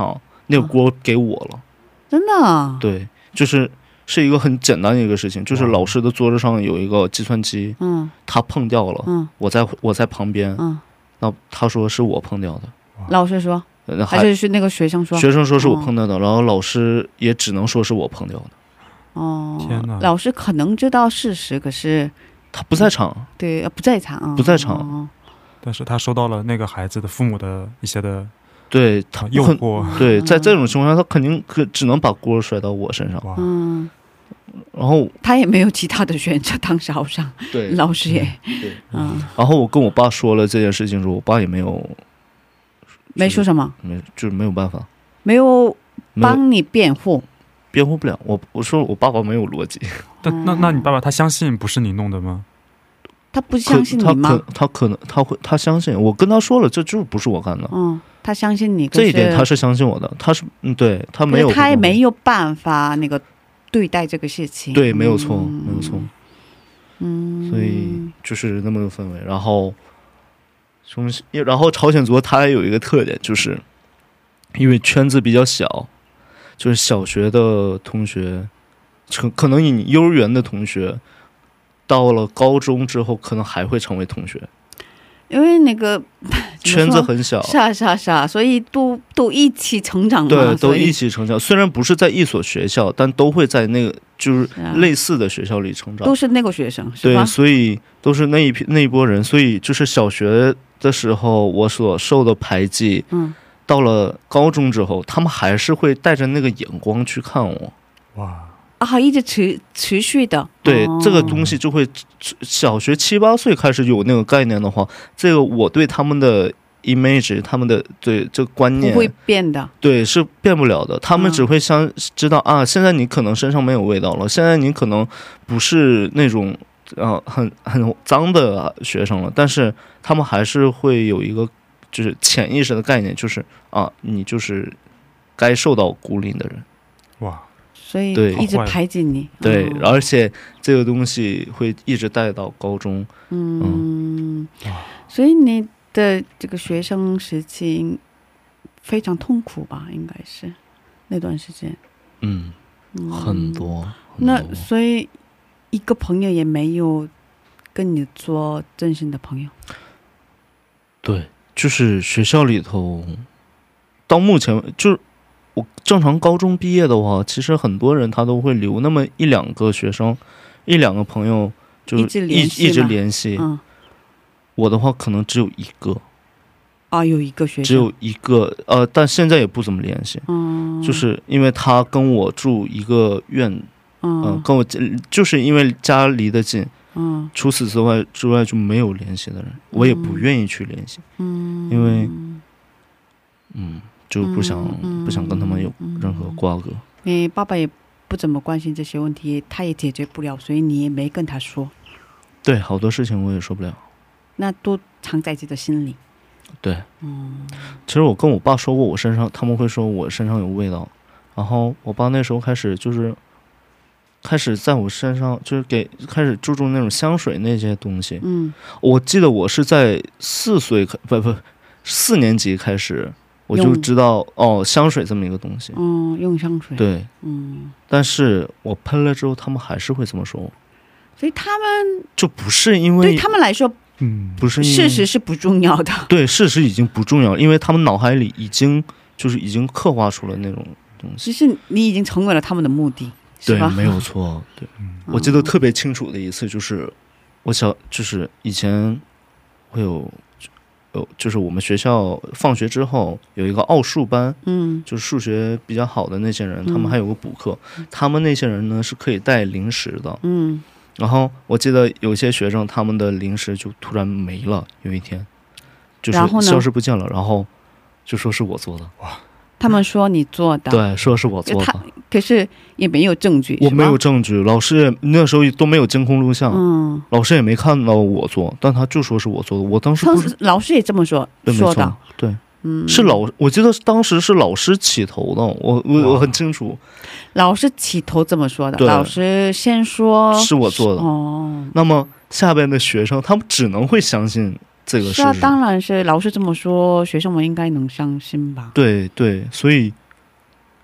那个锅给我了。 真的？ 对，就是是一个很简单的一个事情，就是老师的桌子上有一个计算机， 嗯， 他碰掉了， 嗯， 我在我在旁边， 嗯， 那他说是我碰掉的， 老师说， 呃还是是那个学生说？ 学生说是我碰掉的，然后老师也只能说是我碰掉的。 哦， 天哪老师可能知道事实，可是他不在场， 对呃不在场啊， 不在场哦但是他收到了那个孩子的父母的一些的对他诱很惑， 对，在这种情况下，他肯定可只能把锅甩到我身上， 哇， 嗯， 然后他也没有其他的选择，当时好像对老师也对， 嗯然后我跟我爸说了这件事情之后，我爸也没有没说什么， 没就是没有办法， 没有没有帮你辩护。 辩护不了。我我说我爸爸没有逻辑， 但那那你爸爸他相信不是你弄的吗？ 他不可相信他你吗可？他可能他会他相信我跟他说了，这就是不是我干的， 嗯，他相信你，可这一点他是相信我的，他是嗯对他没有可是他也没有有办法那个对待这个事情。 对没有错嗯没有错， 嗯， 所以就是那么个氛围。然后从然后朝鲜族它还有一个特点，就是因为圈子比较小，就是小学的同学，可可能你幼儿园的同学，到了高中之后，可能还会成为同学， 因为那个圈子很小。 是啊是啊是啊，所以都都一起成长嘛， 对，都所以一起成长。虽然不是在一所学校，但都会在那个就是是啊类似的学校里成长。 都是那个学生是吧对，？所以都是那一批那一波人。所以就是小学的时候我所受的排挤， 嗯， 到了高中之后，他们还是会带着那个眼光去看我。 哇， 啊，一直持持续的。 对、 哦这个东西就会，小学七八岁开始有那个概念的话，这个我对他们的 image， 他们的对这个观念不会变的。 对是变不了的。他们只会相知道啊，现在你可能身上没有味道了，现在你可能不是那种呃很很脏的学生了，但是他们还是会有一个就是潜意识的概念，就是啊，你就是该受到孤立的人。 哇， 所以对一直排挤你。 对， 哦而且这个东西会一直带到高中。 嗯，所以你的这个学生时期非常痛苦吧？应该是那段时间。 嗯， 嗯很多。很那多所以一个朋友也没有跟你做真心的朋友。 对，就是学校里头，到目前就是我正常高中毕业的话，其实很多人他都会留那么一两个学生，一两个朋友，就一直一联系一直吗联系。 嗯， 我的话可能只有一个， 啊，有一个学生， 只有一个，呃，但现在也不怎么联系， 嗯， 就是因为他跟我住一个院，嗯、 嗯跟我就是因为家离得近， 嗯除此之外之外就没有联系的人，我也不愿意去联系， 嗯， 因为嗯，就不想、 嗯不想跟他们有任何瓜葛。 你爸爸也不怎么关心这些问题，他也解决不了，所以你也没跟他说， 对，好多事情我也说不了。 那都藏在自己的心里。 对， 嗯其实我跟我爸说过，我身上他们会说我身上有味道，然后我爸那时候开始就是开始在我身上就是给开始注重那种香水那些东西。 嗯我记得我是在四岁开不不四年级开始，我就用知道哦香水这么一个东西。 嗯，用香水。， 对， 嗯， 但是我喷了之后，他们还是会这么说我， 所以他们就不是因为对他们来说， 嗯， 不是因为事实是不重要的。 对事实已经不重要，因为他们脑海里已经就是已经刻画出了那种东西。 只是你已经成为了他们的目的，是吧？， 对没有错。对，我记得特别清楚的一次就是，我小就是以前会有，有就是我们学校放学之后有一个奥数班， 嗯就是数学比较好的那些人， 嗯他们还有个补课，他们那些人呢是可以带零食的。 嗯， 然后我记得有些学生他们的零食就突然没了，有一天就是然后呢消失不见了，然后就说是我做的， 他们说你做的，， 对，说是我做他的， 可是也没有证据，是吧我没有证据，老师也那时候都没有监控录像， 嗯， 老师也没看到我做，但他就说是我做的，我当时当不是时老师也这么说对没错说的， 对， 嗯， 是老我记得当时是老师起头的，我我我很清楚老师起头这么说的， 对老师先说是我做的。 哦， 那么下边的学生他们只能会相信这个事是啊， 实， 当然是老师这么说，学生们应该能相信吧？ 对对，所以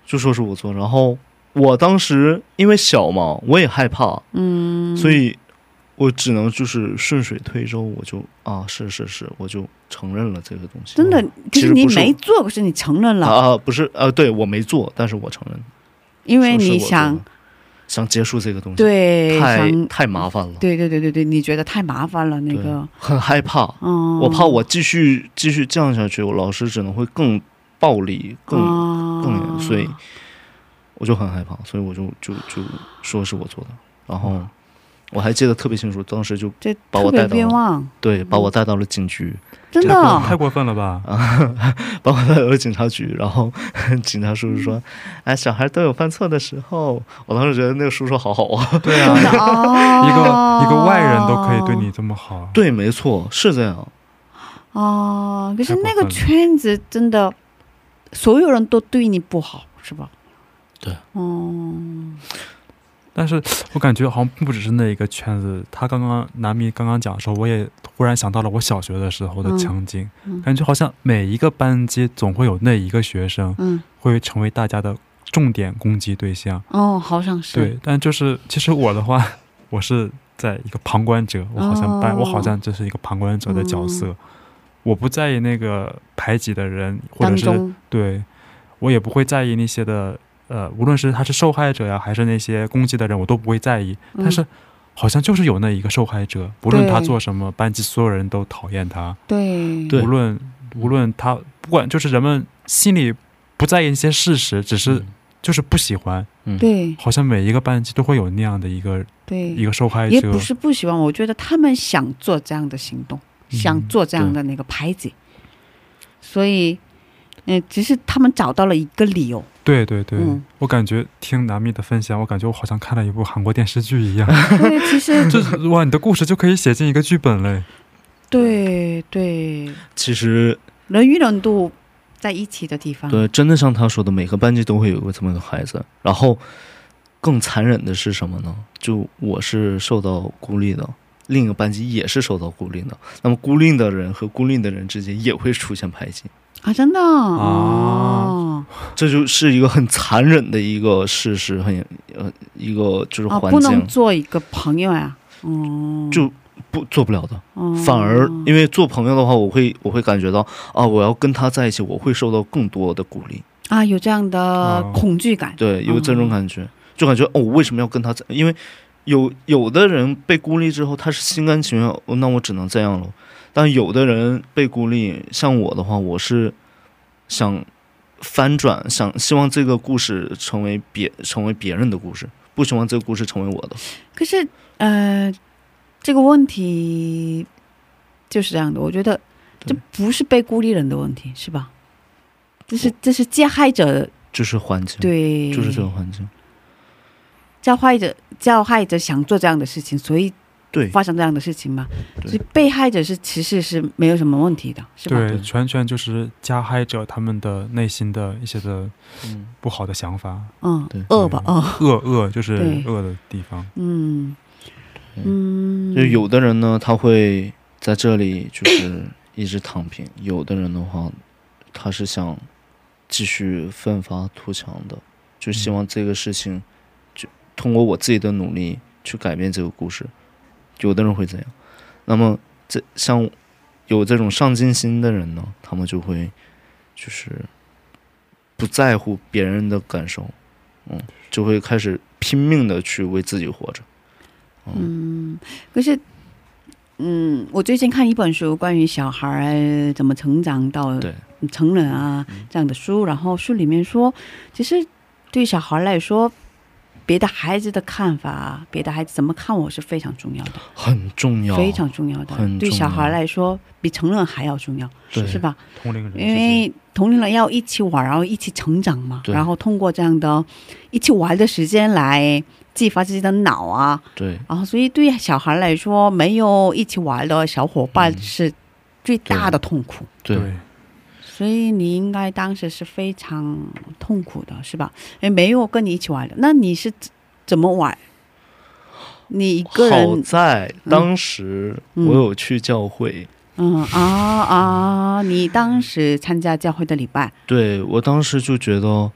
就说是我做，然后我当时因为小嘛，我也害怕， 嗯， 所以我只能就是顺水推舟，我就啊是是是，我就承认了这个东西。 真的，可是你其实不是没做，可是你承认了， 啊啊不是呃、对我没做，但是我承认， 因为是我做你想的想结束这个东西， 对太想太麻烦了， 对对对对对，你觉得太麻烦了那对个， 很害怕， 嗯， 我怕我继续继续这样下去，我老师只能会更暴力，更、 啊更严，所以我就很害怕，所以我就就就说是我做的，然后我还记得特别清楚，当时就这特别把我带到冤枉， 对把我带到了警局， 真的太太过分了吧？ 把我带到了警察局，然后警察叔叔说：“哎，小孩都有犯错的时候。”我当时觉得那个叔叔好好啊。 对啊， 真的哦， 一个一个外人都可以对你这么好。 对，没错，是这样。 哦，可是那个太过分了圈子真的，所有人都对你不好，是吧？ 对， 哦， 但是我感觉好像并不只是那一个圈子。他刚刚南米刚刚讲的时候，我也忽然想到了我小学的时候的场景， 嗯嗯感觉好像每一个班级总会有那一个学生嗯， 会成为大家的重点攻击对象。 哦，好像是， 对，但就是其实我的话，我是在一个旁观者，我好像扮、 哦我好像就是一个旁观者的角色， 嗯我不在意那个排挤的人，或者是当中， 对我也不会在意那些的。呃，无论是他是受害者呀，还是那些攻击的人，我都不会在意。 嗯但是，好像就是有那一个受害者，不论他对做什么，班级所有人都讨厌他。 对对无论无论他不管，就是人们心里不在意一些事实，只是就是不喜欢。 嗯， 对好像每一个班级都会有那样的一个一对， 个受害者。 也不是不喜欢，我觉得他们想做这样的行动， 嗯想做这样的那个排挤，所以，嗯、只是他们找到了一个理由。 对对对、 嗯我感觉听南米的分享，我感觉我好像看了一部韩国电视剧一样。 对，其实这哇，你的故事就可以写进一个剧本嘞。 对对， 其实人与人都在一起的地方， 对，真的像他说的，每个班级都会有个这么一个孩子。然后更残忍的是什么呢？就我是受到孤立的，另一个班级也是受到孤立的。那么孤立的人和孤立的人之间也会出现排挤， 啊，真的哦， 这就是一个很残忍的一个事实，很呃一个就是啊， 环不能境， 做一个朋友呀，哦， 就不做不了的。 哦反而因为做朋友的话，我会我会感觉到啊，我要跟他在一起，我会受到更多的鼓励。 啊，有这样的哦恐惧感， 对，有这种感觉，就感觉哦，我为什么要跟他在？因为有有的人被孤立之后，他是心甘情愿，哦那我只能这样了。但有的人被孤立，像我的话，我是想翻转，想希望这个故事成为别成为别人的故事，不希望这个故事成为我的。 可是，呃，这个问题就是这样的，我觉得这对不是被孤立人的问题，是吧？这是这是加害者就是环境， 对， 就是这个环境， 加害者加害者想做这样的事情，所以对发生这样的事情嘛。 对所以被害者是其实是没有什么问题的，是吧？ 对，完全就是加害者他们的内心的一些的嗯， 不好的想法， 嗯对， 恶吧，哦， 恶恶就是对恶的地方。 嗯对嗯， 就有的人呢，他会在这里就是一直躺平；有的人的话，他是想继续奋发图强的，就希望这个事情就通过我自己的努力去改变这个故事。有的人会这样，那么这像有这种上进心的人呢，他们就会就是不在乎别人的感受，嗯，就会开始拼命的去为自己活着。 嗯，可是，嗯，我最近看一本书，关于小孩怎么成长到对， 成人啊这样的书，然后书里面说，其实对小孩来说，别的孩子的看法，别的孩子怎么看我是非常重要的， 很重要， 非常重要的， 很重要对小孩来说比成人还要重要， 对是吧？ 同龄人之间， 因为同龄人要一起玩，然后一起成长嘛， 对然后通过这样的一起玩的时间来激发自己的脑啊， 对。 然后所以对小孩来说，没有一起玩的小伙伴是最大的痛苦。 对， 对所以你应该当时是非常痛苦的，是吧？因为没有跟你一起玩的，那你是怎怎么玩？你一个好人， 在当时嗯我有去教会， 嗯啊啊！你当时参加教会的礼拜， 对我当时就觉得，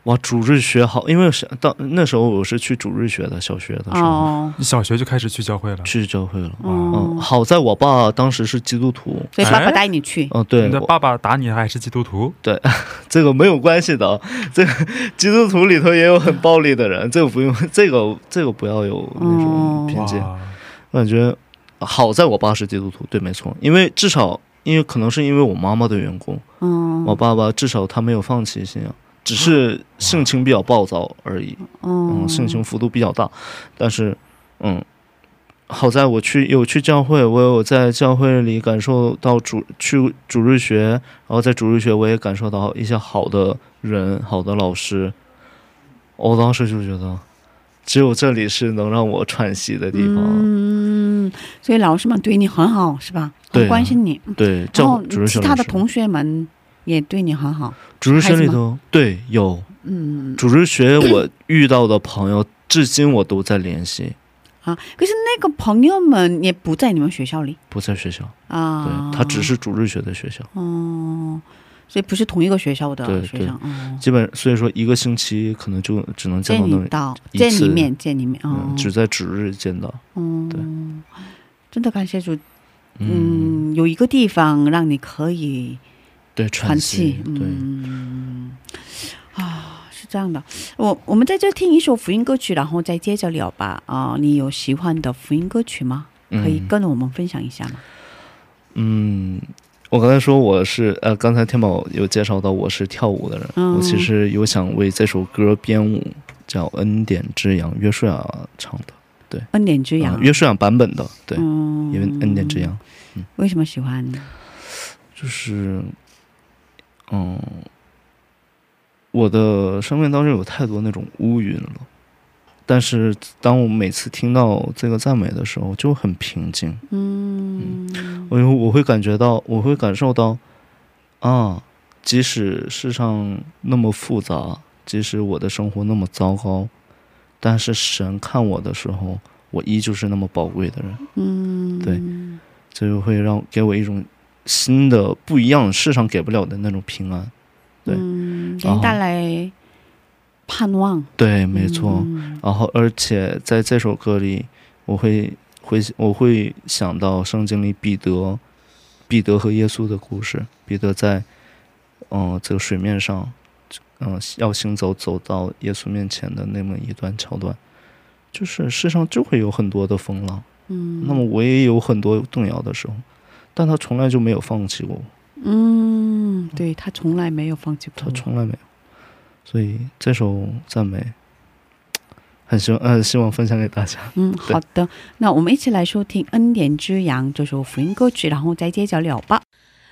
哇，主日学好，因为是当那时候我是去主日学的，小学的时候、 哦， 你小学就开始去教会了？ 去教会了。 哦嗯，好在我爸当时是基督徒。 所以爸爸带你去。 哦，对， 你的爸爸打你还是基督徒？ 对，这个没有关系的。这个基督徒里头也有很暴力的人，这个不用，这个这个不要有那种偏见。 哇， 我感觉好在我爸是基督徒，对，没错，因为至少因为可能是因为我妈妈的缘故， 嗯， 我爸爸至少他没有放弃信仰，只是性情比较暴躁而已。嗯，性情幅度比较大，但是嗯，好在我去有去教会，我有在教会里感受到主去主日学，然后在主日学我也感受到一些好的人、好的老师。我当时就觉得，只有这里是能让我喘息的地方。 嗯，所以老师们对你很好，是吧？很对啊关心你。 对， 然教后其主日学老师他的同学们也对你很好。 主日学里孩子头，对，有嗯主日学我遇到的朋友，至今我都在联系， 啊，可是那个朋友们也不在你们学校里不在学校。 啊。 对，他只是主日学的学校。 哦，所以不是同一个学校的对学生。哦， 基本所以说一个星期可能就只能见见到那么你到一次见你面见你面。哦嗯，，只在主日见到。 嗯， 对， 真的感谢主。 嗯， 嗯，有一个地方让你可以对，喘喘气息。。对， 嗯，啊，是这样的。我我们在这听一首福音歌曲，然后再接着聊吧。啊、你有喜欢的福音歌曲吗？可以跟我们分享一下吗？ 嗯，我刚才说我是呃，刚才天宝有介绍到我是跳舞的人， 嗯我其实有想为这首歌编舞，叫《恩典之羊》，约书亚唱的。 恩典之羊， 啊约书亚版本的，对， 嗯， 因为恩典之羊。 为什么喜欢？ 就是，嗯，我的生命当中有太多那种乌云了，但是当我每次听到这个赞美的时候，就很平静。 嗯， 我我会感觉到，我会感受到，啊，即使世上那么复杂，即使我的生活那么糟糕，但是神看我的时候，我依旧是那么宝贵的人。 嗯， 对，这就会让给我一种新的不一样，世上给不了的那种平安。对， 嗯，给你带来盼望。 对，没错。 嗯然后，而且在这首歌里，我会会我会想到圣经里彼得，彼得和耶稣的故事。彼得在嗯、呃、这个水面上，嗯、呃、要行走走到耶稣面前的那么一段桥段，就是世上就会有很多的风浪。 嗯， 那么我也有很多动摇的时候，但他从来就没有放弃过我。 嗯，对，他从来没有放弃过他我。 从来没有，所以这首赞美很希望呃希望分享给大家。 嗯，好的，那我们一起来收听《恩典之羊》这首福音歌曲，然后再接着聊吧。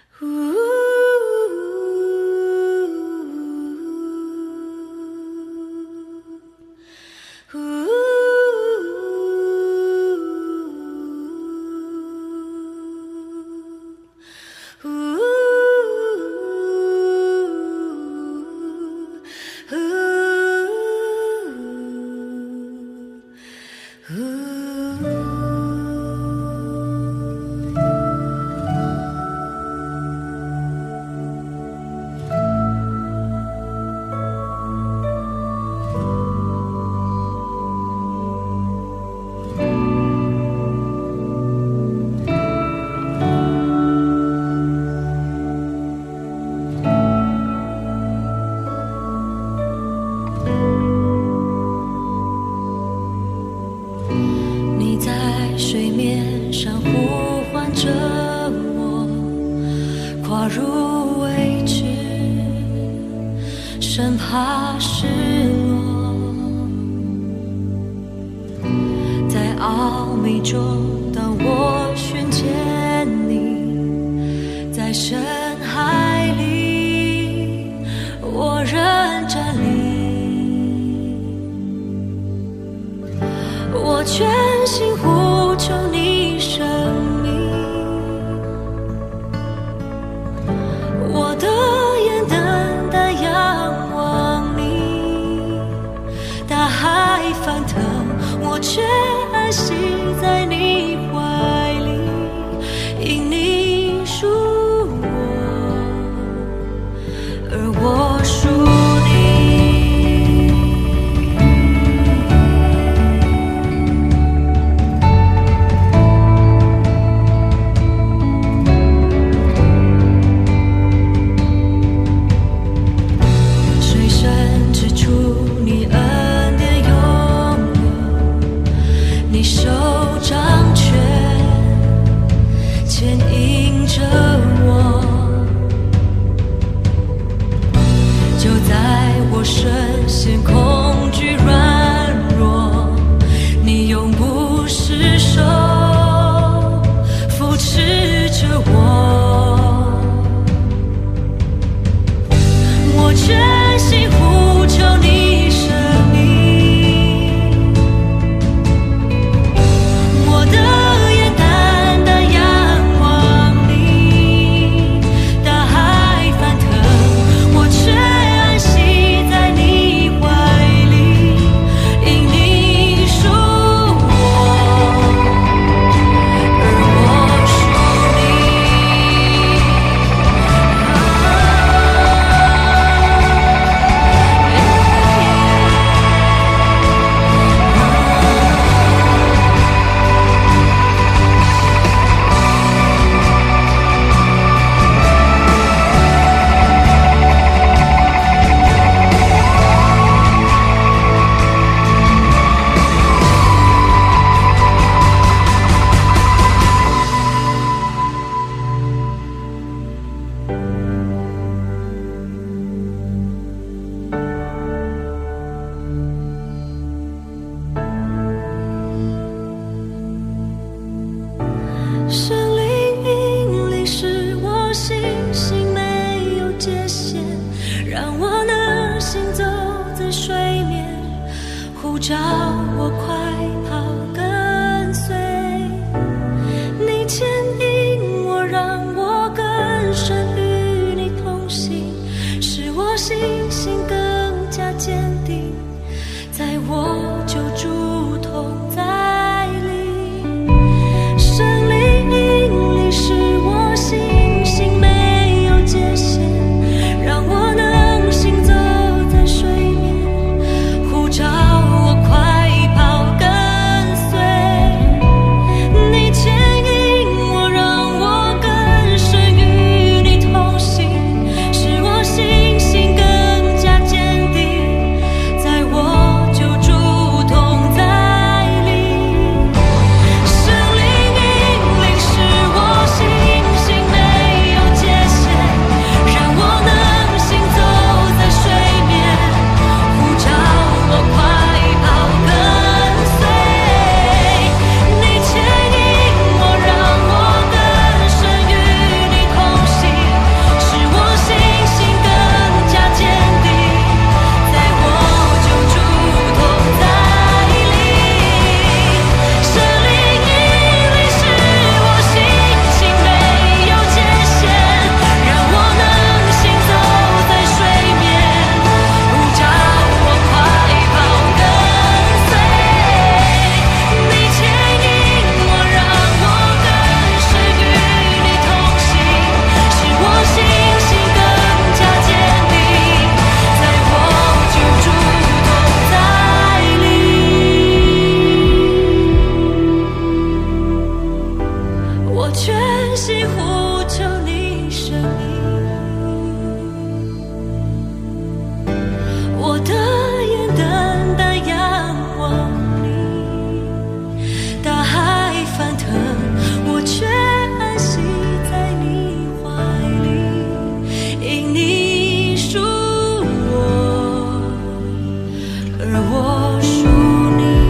你在水面上呼唤着我，跨入未知，生怕失落。在奥秘中，当我寻见你，在深海里，我仍站立。我全心呼求你生命，我的眼等待仰望你。大海翻腾，我却安息在你怀里，因你属我，而我属你。 界限，让我能行走在水面，呼召我快跑跟随，你牵引我，让我更深与你同行，使我信心更加坚定，在我救主同在里，圣灵引领使我信心没有界限，让我能行走在水面，呼召我快跑跟随，你牵引我，让我更深与你同行，使我信心更加坚定，在我救主同在里，圣灵引领使我信心没有界限，让我能行走在水面，呼召我快跑跟随，你牵引我，让我更深与你同行，使我信心更加坚定，在我救主同在里，圣灵引领使我信心没有界限，让我能行走在水面，呼召我快跑跟随，你牵引我，让我更深与你同行，使我信心更加坚定，在我救主同在里，我全心呼求你生命，我的眼单单仰望你，大海翻腾，我却安息在你怀里，因你属我，而我属你。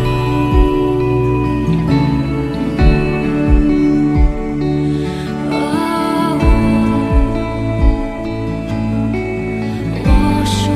哦，我属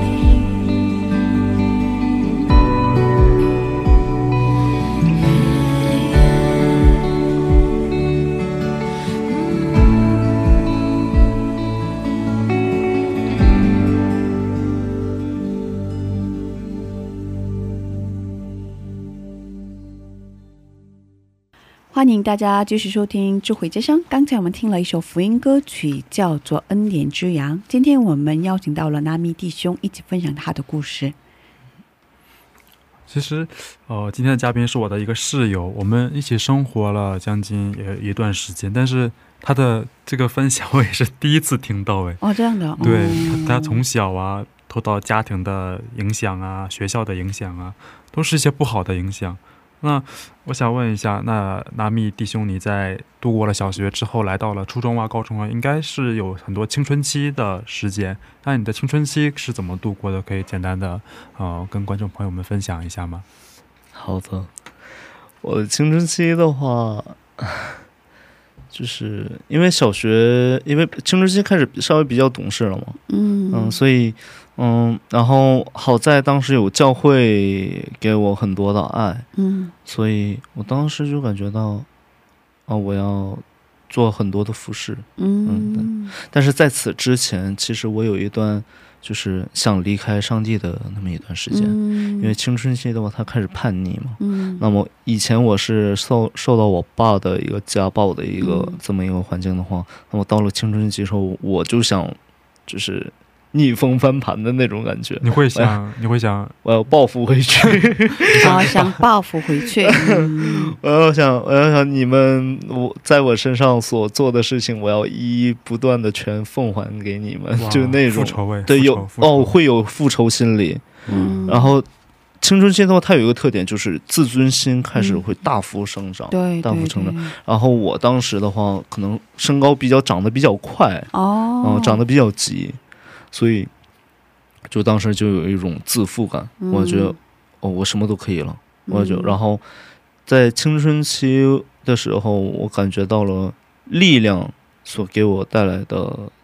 欢迎大家继续收听智慧之声。刚才我们听了一首福音歌曲，叫做《恩典之羊》。今天我们邀请到了纳米弟兄一起分享他的故事。 其实，呃，今天的嘉宾是我的一个室友，我们一起生活了将近呃一段时间，但是他的这个分享我也是第一次听到，哎， 哦，这样的， 对， 嗯他他从小啊，受到家庭的影响啊，学校的影响啊，都是一些不好的影响。那我想问一下，那纳米弟兄，你在度过了小学之后，来到了初中啊、高中啊，应该是有很多青春期的时间。那你的青春期是怎么度过的？可以简单的呃跟观众朋友们分享一下吗？ 好的，我的青春期的话，就是因为小学，因为青春期开始稍微比较懂事了嘛， 嗯嗯，所以嗯，然后好在当时有教会给我很多的爱， 嗯所以我当时就感觉到，啊，我要做很多的服饰。 嗯但是在此之前，其实我有一段就是想离开上帝的那么一段时间， 嗯因为青春期的话，他开始叛逆嘛。 嗯那么以前我是受受到我爸的一个家暴的一个嗯这么一个环境的话，那么到了青春期之后，我就想就是逆风翻盘的那种感觉， 你会想，你会想， 我要报复回去。 啊，想报复回去。嗯我要想，我要想你们我在我身上所做的事情，我要一一不断的全奉还给你们， 哇就那种复仇味， 对有复仇复仇哦会有复仇心理。 嗯然后青春期的话，它有一个特点，就是自尊心开始会大幅生长。 对对大幅成长对然后我当时的话，可能身高比较长得比较快， 哦嗯、长得比较急，所以就当时就有一种自负感， 嗯我觉得哦，我什么都可以了，我就嗯然后在青春期的时候，我感觉到了力量所给我带来的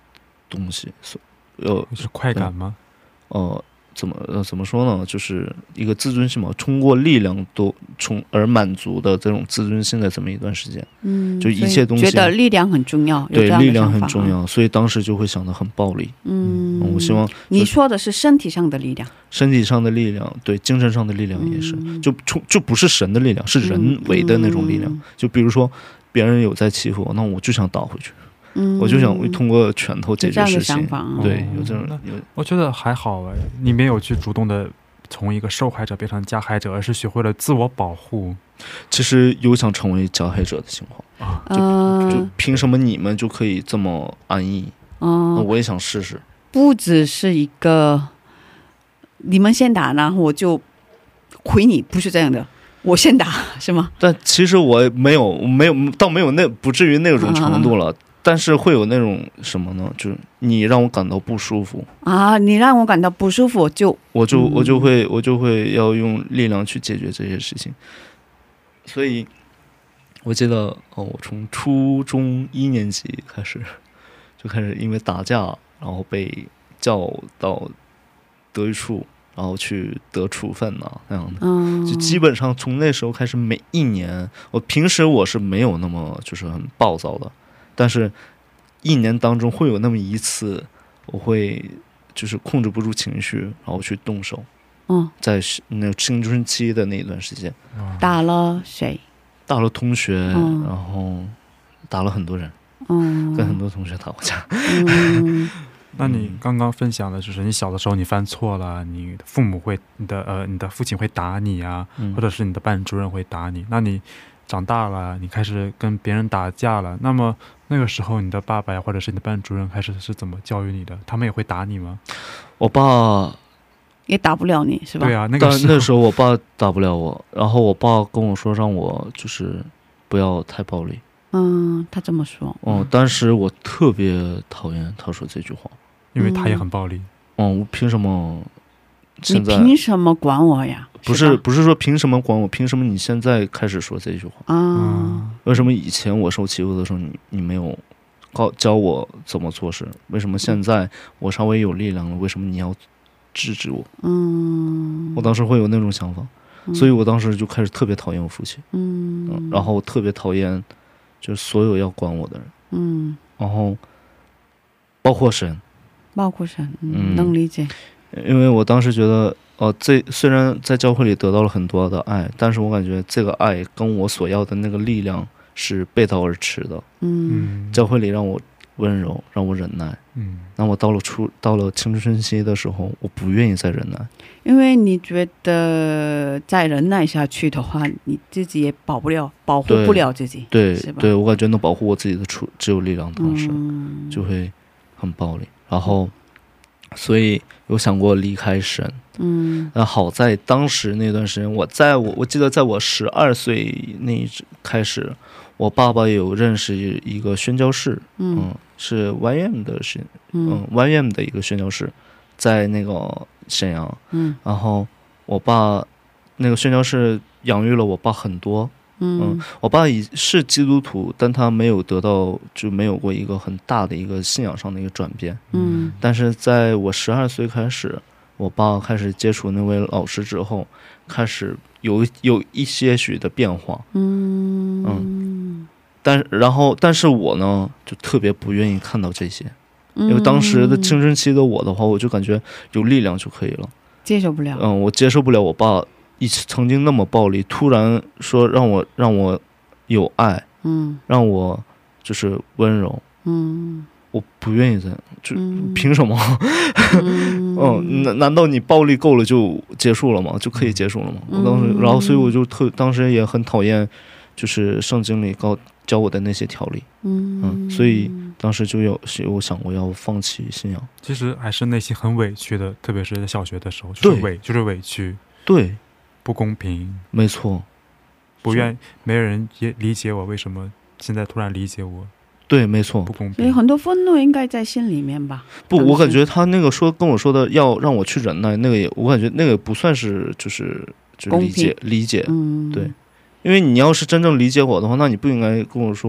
东西，所呃是快感吗？ 呃怎么呃怎么说呢？就是一个自尊心嘛，通过力量都从而满足的这种自尊心的这么一段时间。 嗯， 就一切东西所以觉得力量很重要，有这样的对力量想法很重要，所以当时就会想得很暴力。 嗯， 我希望你说的是身体上的力量， 身体上的力量，对精神上的力量也是， 嗯就就就不是神的力量，是人为的那种力量。 嗯就比如说别人有在欺负我，那我就想打回去， 嗯， 我就想通过拳头解决事有这样的想情。 法啊对， 哦有这种有我觉得还好哎，你没有去主动的从一个受害者变成加害者，而是学会了自我保护。 其实有想成为加害者的情况，就嗯凭什么你们就可以这么安逸？那嗯， 我也想试试。 不只是一个你们先打，然后我就回你，不是这样的，我先打是吗？ 但其实我没有没有倒没有那不至于那种程度了，但是会有那种什么呢？就是你让我感到不舒服， 啊，你让我感到不舒服，我就我就嗯我就会我就会要用力量去解决这些事情。所以我记得哦，我从初中一年级开始就开始因为打架，然后被叫到德育处，然后去得处分呐、那样的。 嗯， 就基本上从那时候开始，每一年我平时我是没有那么就是很暴躁的，但是一年当中会有那么一次，我会就是控制不住情绪，然后去动手。 嗯， 在那青春期的那一段时间， 打了谁？ 打了同学， 嗯然后打了很多人， 嗯， 跟很多同学打过架。 嗯那你刚刚分享的就是你小的时候你犯错了，你父母会你的呃你的父亲会打你啊， 嗯或者是你的班主任会打你。那你长大了，你开始跟别人打架了，那么那个时候你的爸爸呀，或者是你的班主任开始是怎么教育你的？他们也会打你吗？ 我爸， 也打不了你是吧？ 对啊，那但个时候那时候我爸打不了我，然后我爸跟我说让我就是不要太暴力。 嗯，他这么说。 哦，当时我特别讨厌他说这句话。 因为他也很暴力。 嗯，我凭什么你现在凭什么管我呀？ 不是吧不是说凭什么管我，凭什么你现在开始说这句话？ 啊， 为什么以前我受欺负的时候你你没有告教我怎么做事？为什么现在我稍微有力量了，为什么你要制止我？ 嗯， 我当时会有那种想法，所以我当时就开始特别讨厌我父亲， 嗯嗯，然后特别讨厌就是所有要管我的人， 嗯， 然后包括神， 包括神，嗯， 嗯能理解。 因为我当时觉得，哦，这虽然在教会里得到了很多的爱，但是我感觉这个爱跟我所要的那个力量是背道而驰的。 嗯嗯教会里让我温柔，让我忍耐， 嗯那我到了初到了青春期的时候，我不愿意再忍耐。 因为你觉得再忍耐下去的话，你自己也保不了，保护对不了自己， 对是吧对，我感觉能保护我自己的处只有力量，当时、 嗯就会很暴力，然后所以有想过离开神。 嗯那好在当时那段时间，我在我我记得在我十二岁那一开始，我爸爸有认识一个宣教士， 嗯嗯，是 Y M 的宣， 嗯嗯 Y M 的一个宣教士，在那个沈阳， 嗯然后我爸那个宣教士养育了我爸很多， 嗯我爸也是基督徒，但他没有得到就没有过一个很大的一个信仰上的一个转变。 嗯但是在我十二岁开始，我爸开始接触那位老师之后，开始有有一些许的变化。 嗯嗯但然后但是我呢就特别不愿意看到这些， 嗯， 因为当时的青春期的我的话，我就感觉有力量就可以了。 接受不了， 嗯，我接受不了我爸一起曾经那么暴力，突然说让我让我有爱， 嗯让我就是温柔， 嗯我不愿意这样，就嗯凭什么？ 嗯嗯，难难道你暴力够了就结束了吗？就可以结束了吗？我当时，然后所以我就特当时也很讨厌，就是圣经里告教我的那些条例， 嗯嗯，所以当时就有有想过要放弃信仰。 其实还是内心很委屈的，特别是在小学的时候，就是对委就是委屈， 对， 不公平， 没错， 不愿没有人也理解我，为什么现在突然理解我， 对，没错不。公平。 所以很多愤怒应该在心里面吧？ 不， 当时我感觉他那个说跟我说的要让我去忍耐，那个也我感觉那个不算是就是就是理解理解， 嗯， 对因为你要是真正理解我的话，那你不应该跟我说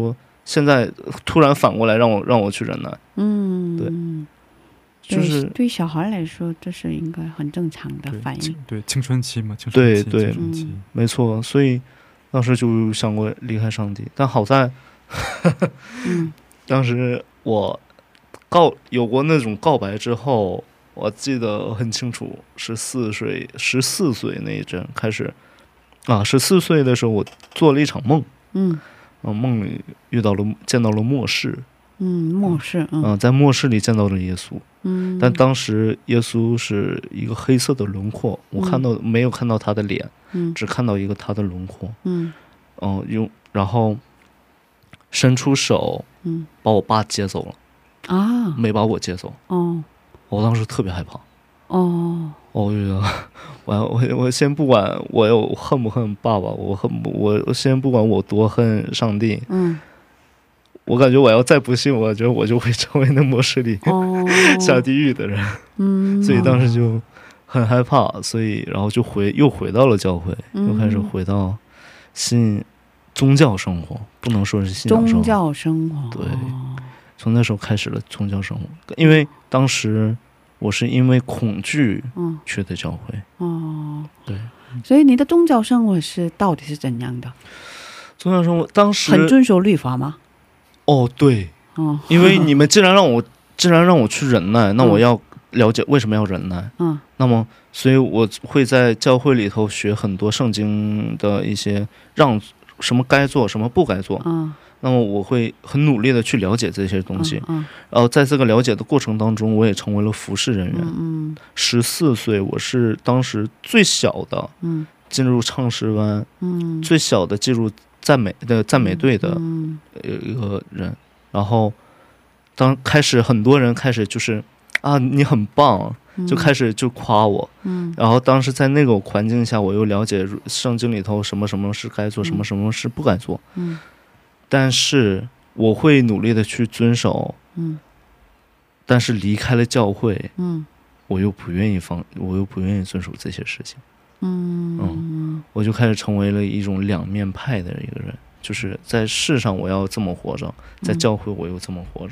现在突然反过来让我让我去忍耐， 嗯， 对，就是对小孩来说这是应该很正常的反应。 对，青春期嘛，青春期， 对对青春期， 没错，所以当时就想过离开上帝，但好在嗯当时我告有过那种告白之后，我记得很清楚，十四岁十四岁那一阵开始啊，十四岁的时候我做了一场梦， 嗯啊，梦里遇到了见到了末世， 嗯，末世，嗯、 啊，在末世里见到了耶稣， 嗯， 但当时耶稣是一个黑色的轮廓，我看到、没有看到他的脸， 嗯只看到一个他的轮廓， 嗯嗯、用然后伸出手嗯把我爸接走了， 啊， 没把我接走， 哦我当时特别害怕。 哦， 我觉得，我我我先不管我有恨不恨爸爸，我恨不我我先不管我多恨上帝， 嗯我感觉我要再不信，我觉得我就会成为那末世里、 哦， 下地狱的人， 嗯， 所以当时就很害怕，所以然后就回又回到了教会， 嗯又开始回到信宗教生活，不能说是信仰生活， 宗教生活， 对，从那时候开始了宗教生活，因为当时我是因为恐惧嗯去的教会， 哦， 对， 所以你的宗教生活是到底是怎样的？ 宗教生活当时很遵守律法吗？ 哦，对， 哦， 因为你们既然让我既然让我去忍耐，那我要了解为什么要忍耐。 嗯那么，所以我会在教会里头学很多圣经的一些让什么该做，什么不该做。 嗯那么我会很努力的去了解这些东西。 嗯然后在这个了解的过程当中，我也成为了服侍人员。 嗯十四岁，我是当时最小的嗯进入唱诗班， 嗯， 最小的进入赞美的赞美队的嗯呃一个人，然后当开始很多人开始就是啊你很棒，就开始就夸我， 嗯然后当时在那个环境下，我又了解圣经里头什么什么是该做，什么什么是不该做， 嗯但是我会努力的去遵守， 嗯但是离开了教会， 嗯我又不愿意放，我又不愿意遵守这些事情， 嗯我就开始成为了一种两面派的一个人，就是在世上我要这么活着，在教会我又这么活着，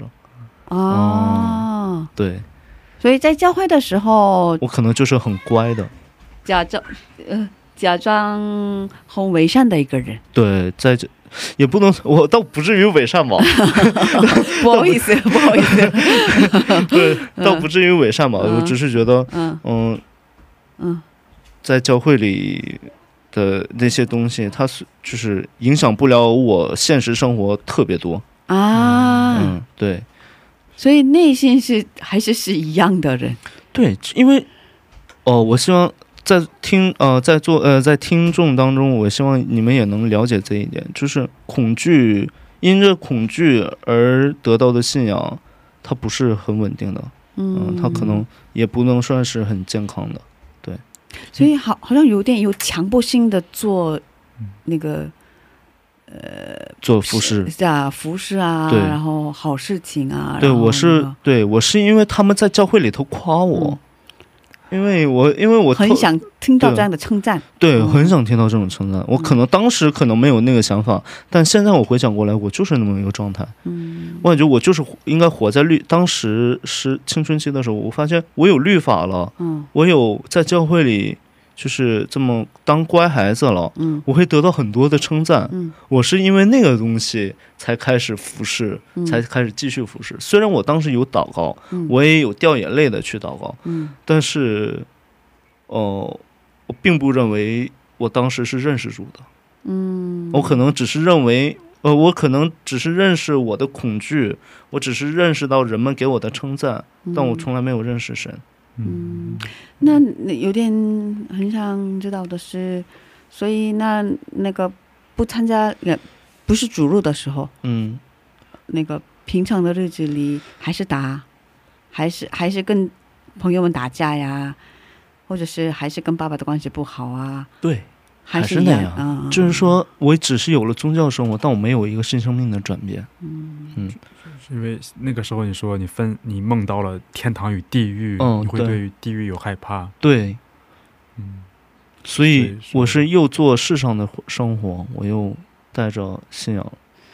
哦， 对， 所以在教会的时候我可能就是很乖的， 假装呃假装很伪善的一个人， 对，在这也不能，我倒不至于伪善吧， 不好意思不好意思， 对，倒不至于伪善吧，我只是觉得， 嗯嗯嗯在教会里的那些东西，它是就是影响不了我现实生活特别多， 啊， 嗯，对所以内心是还是是一样的人， 对，因为哦，我希望在听呃在做呃在听众当中，我希望你们也能了解这一点，就是恐惧，因着恐惧而得到的信仰，它不是很稳定的，嗯，它可能也不能算是很健康的。 所以好好像有点有强迫性的做那个做服饰， 是啊，服饰啊， 对然后好事情啊， 对然后我是那个对我是因为他们在教会里头夸我，因为我因为我特很想听到这样的称赞， 对， 嗯很想听到这种称赞。我可能当时可能没有那个想法，但现在我回想过来，我就是那么一个状态。 嗯我感觉我就是应该活在律，当时是青春期的时候，我发现我有律法了， 嗯我有在教会里就是这么当乖孩子了， 嗯我会得到很多的称赞。 嗯我是因为那个东西才开始服侍， 嗯才开始继续服侍。虽然我当时有祷告， 嗯我也有掉眼泪的去祷告， 嗯但是，哦、我并不认为我当时是认识主的。 嗯， 我可能只是认为，呃，我可能只是认识我的恐惧，我只是认识到人们给我的称赞，但我从来没有认识神。 嗯，那有点很想知道的是，所以那那个不参加呃不是主日的时候， 嗯， 那个平常的日子里还是打，还是还是跟朋友们打架呀，或者是还是跟爸爸的关系不好啊， 对， 还是那样。 嗯、 就是说我只是有了宗教生活，但我没有一个新生命的转变。 嗯嗯， 因为那个时候你说你分你梦到了天堂与地狱， 嗯你会对对于地狱有害怕， 对， 嗯， 所以所以说我是又做世上的生活，我又带着信仰，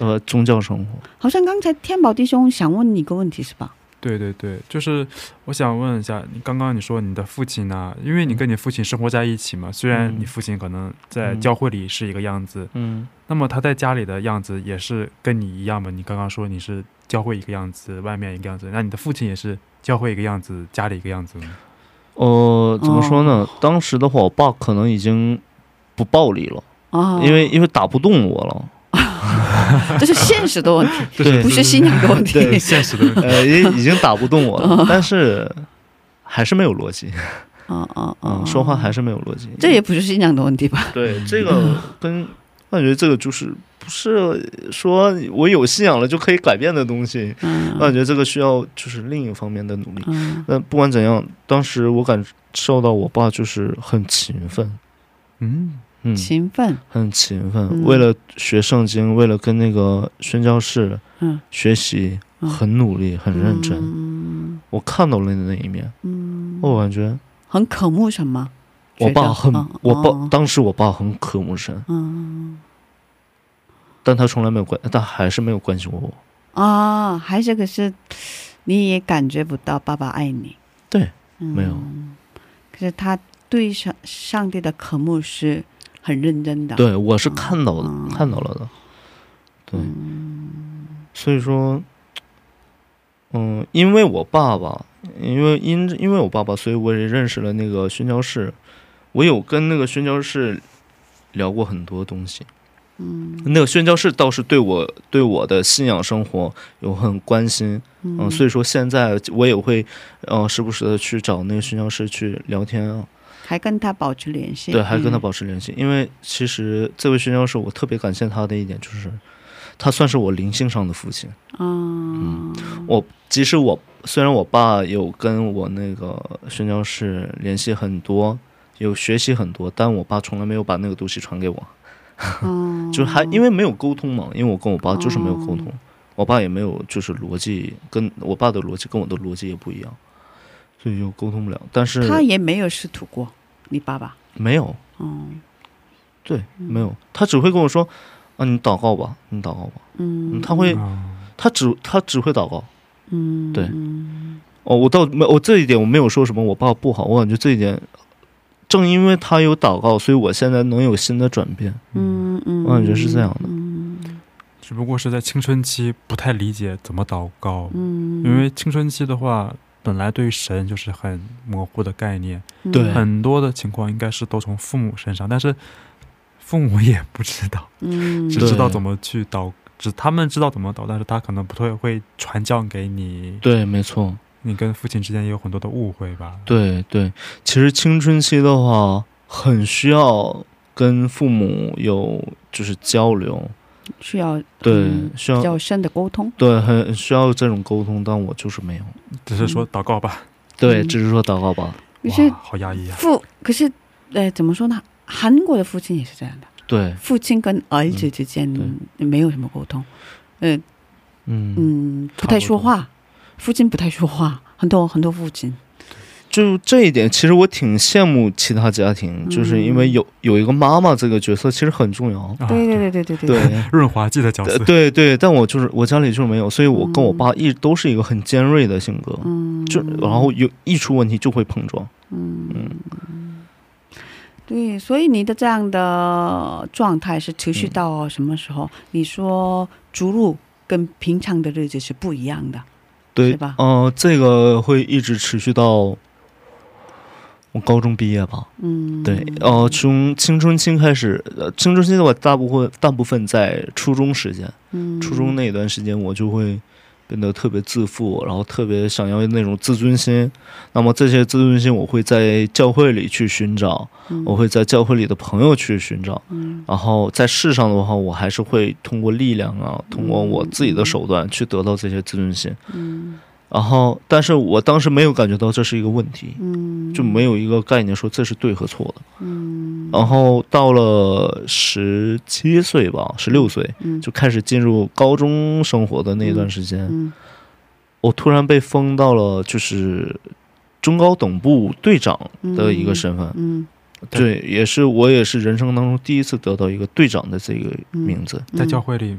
呃宗教生活。 好像刚才天宝弟兄想问你一个问题是吧？ 对对对，就是我想问一下，你刚刚你说你的父亲呢，因为你跟你父亲生活在一起嘛，虽然你父亲可能在教会里是一个样子，嗯，那么他在家里的样子也是跟你一样吗？你刚刚说你是教会一个样子，外面一个样子，那你的父亲也是教会一个样子，家里一个样子吗？ 呃，怎么说呢？当时的话，我爸可能已经不暴力了， 哦， 因为因为打不动我了。 这是现实的问题， 对， 不是信仰的问题。 对， 现实的问题， 呃，已已经打不动我了，但是还是没有逻辑。 哦哦嗯，说话还是没有逻辑。 这也不是信仰的问题吧？ 对，这个跟我感觉这个就是不是说我有信仰了就可以改变的东西。嗯，我感觉这个需要就是另一方面的努力。嗯，那不管怎样，当时我感受到我爸就是很勤奋。嗯。嗯， 勤奋， 很勤奋、嗯，为了学圣经，为了跟那个宣教士学习、嗯，很努力，很认真。嗯、我看到了那一面，嗯、我感觉很渴慕神吗？ 我爸很，嗯、我爸、哦、当时我爸很渴慕神，嗯，但他从来没有关，但还是没有关心过我。 啊、哦，还是可是你也感觉不到爸爸爱你。 对，嗯、没有。 可是他对上上帝的渴慕是很认真的。 对，我是看到的，嗯、看到了的。对，嗯、所以说，嗯，因为我爸爸，因为因因为我爸爸，所以我也认识了那个宣教士。我有跟那个宣教士聊过很多东西。嗯，那个宣教士倒是对我对我的信仰生活有很关心。嗯，呃、所以说现在我也会，呃，时不时的去找那个宣教士去聊天啊。 还跟他保持联系。对， 还跟他保持联系，嗯、因为其实这位宣教士我特别感谢他的一点就是，他算是我灵性上的父亲。嗯，嗯我即使我虽然我爸有跟我那个宣教士联系很多，有学习很多，但我爸从来没有把那个东西传给我。嗯，就还因为没有沟通嘛，因为我跟我爸就是没有沟通，嗯、我爸也没有就是逻辑跟我爸的逻辑跟我的逻辑也不一样。所以就沟通不了，但是他也没有试图过，你爸爸没有，嗯，对，没有，他只会跟我说，啊，你祷告吧，你祷告吧，嗯，他会，他只他只会祷告，嗯，对，哦，我倒没，我这一点我没有说什么我爸不好，我感觉这一点，正因为他有祷告，所以我现在能有新的转变，嗯嗯，我感觉是这样的， 嗯，只不过是在青春期不太理解怎么祷告，嗯，因为青春期的话。本来对于神就是很模糊的概念，对，很多的情况应该是都从父母身上，但是父母也不知道，嗯，只知道怎么去祷，只他们知道怎么祷，但是他可能不会会传教给你。 对，没错， 你跟父亲之间也有很多的误会吧？ 对对，其实青春期的话，很需要跟父母有就是交流。 需要对需要比较深的沟通， 对，很需要这种沟通，但我就是没有， 只是说祷告吧， 嗯、对，只是说祷告吧。 可是好压抑啊！ 父可是，呃，怎么说呢？韩国的父亲也是这样的， 对， 父亲跟儿子之间没有什么沟通，呃，嗯嗯，不太说话，父亲不太说话，很多很多父亲。 就这一点，其实我挺羡慕其他家庭，嗯、就是因为有有一个妈妈这个角色，其实很重要。 对对对对对对， 对润滑剂的角色。 对对，但我就是我家里就是没有，所以我跟我爸一直都是一个很尖锐的性格，嗯，就然后有一出问题就会碰撞。嗯嗯，对，所以你的这样的状态是持续到什么时候？嗯、你说逐入跟平常的日子是不一样的， 对吧？ 嗯、呃，这个会一直持续到。我高中毕业吧，嗯，对，呃，从青春期开始，呃，青春期的话，大部分大部分在初中时间，嗯，初中那段时间，我就会变得特别自负，然后特别想要那种自尊心。那么这些自尊心，我会在教会里去寻找，嗯、我会在教会里的朋友去寻找，嗯，然后在世上的话，我还是会通过力量啊，通过我自己的手段去得到这些自尊心，嗯。然后，但是我当时没有感觉到这是一个问题，嗯，就没有一个概念说这是对和错的，嗯。然后到了十七岁吧，十六岁，嗯，就开始进入高中生活的那段时间，嗯嗯、我突然被封到了就是中高等部队长的一个身份，嗯，嗯对，也是我也是人生当中第一次得到一个队长的这个名字， 嗯、在教会里吗？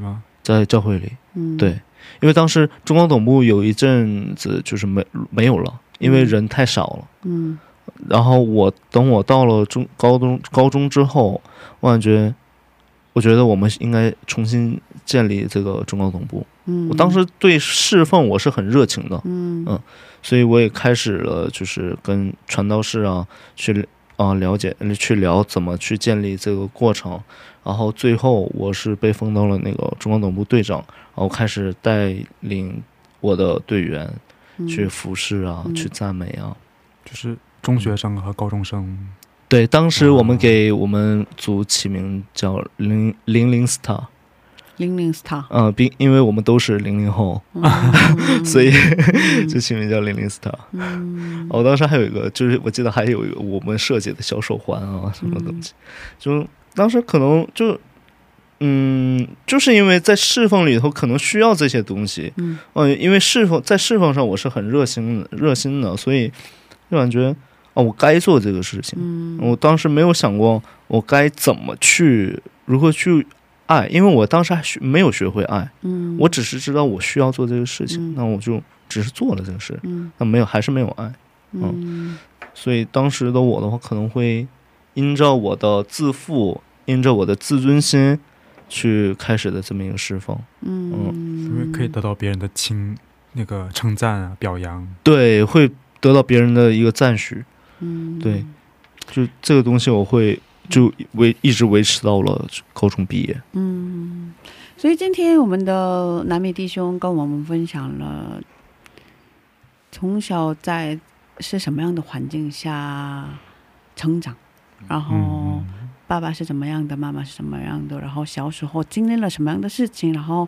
在教会里， 嗯， 对，因为当时中高等部有一阵子就是没没有了，因为人太少了。 嗯然后我等我到了中高中高中之后，我感觉，我觉得我们应该重新建立这个中高等部。 嗯， 我当时对侍奉我是很热情的， 嗯嗯，所以我也开始了就是跟传道士啊去啊、呃、了解去聊怎么去建立这个过程，然后最后我是被封到了那个中高等部队长，然后开始带领我的队员去服侍啊， 嗯去赞美啊。 就是中学生和高中生。 对，当时我们给我们组起名叫零零零 star， 零零 star， 呃，并因为我们都是零零后， 嗯所以就起名叫零零 star。 嗯我当时还有一个，就是我记得还有一个我们设计的小手环啊，什么东西，就当时可能就，嗯，就是因为在侍奉里头可能需要这些东西， 嗯呃，因为侍奉在侍奉上我是很热心的热心的，所以就感觉哦，我该做这个事情。 嗯我当时没有想过我该怎么去如何去爱，因为我当时还学没有学会爱， 嗯， 我只是知道我需要做这个事情， 嗯那我就只是做了这个事， 嗯那没有还是没有爱。 嗯所以当时的我的话，可能会因着我的自负，因着我的自尊心，去开始的这么一个释放。 嗯， 因为可以得到别人的亲那个称赞啊、表扬。 对，会得到别人的一个赞许。 嗯， 对，就这个东西，我会就维一直维持到了高中毕业。 嗯，所以今天我们的南美弟兄跟我们分享了从小在是什么样的环境下成长，然后嗯爸爸是怎么样的，妈妈是怎么样的，然后小时候经历了什么样的事情，然后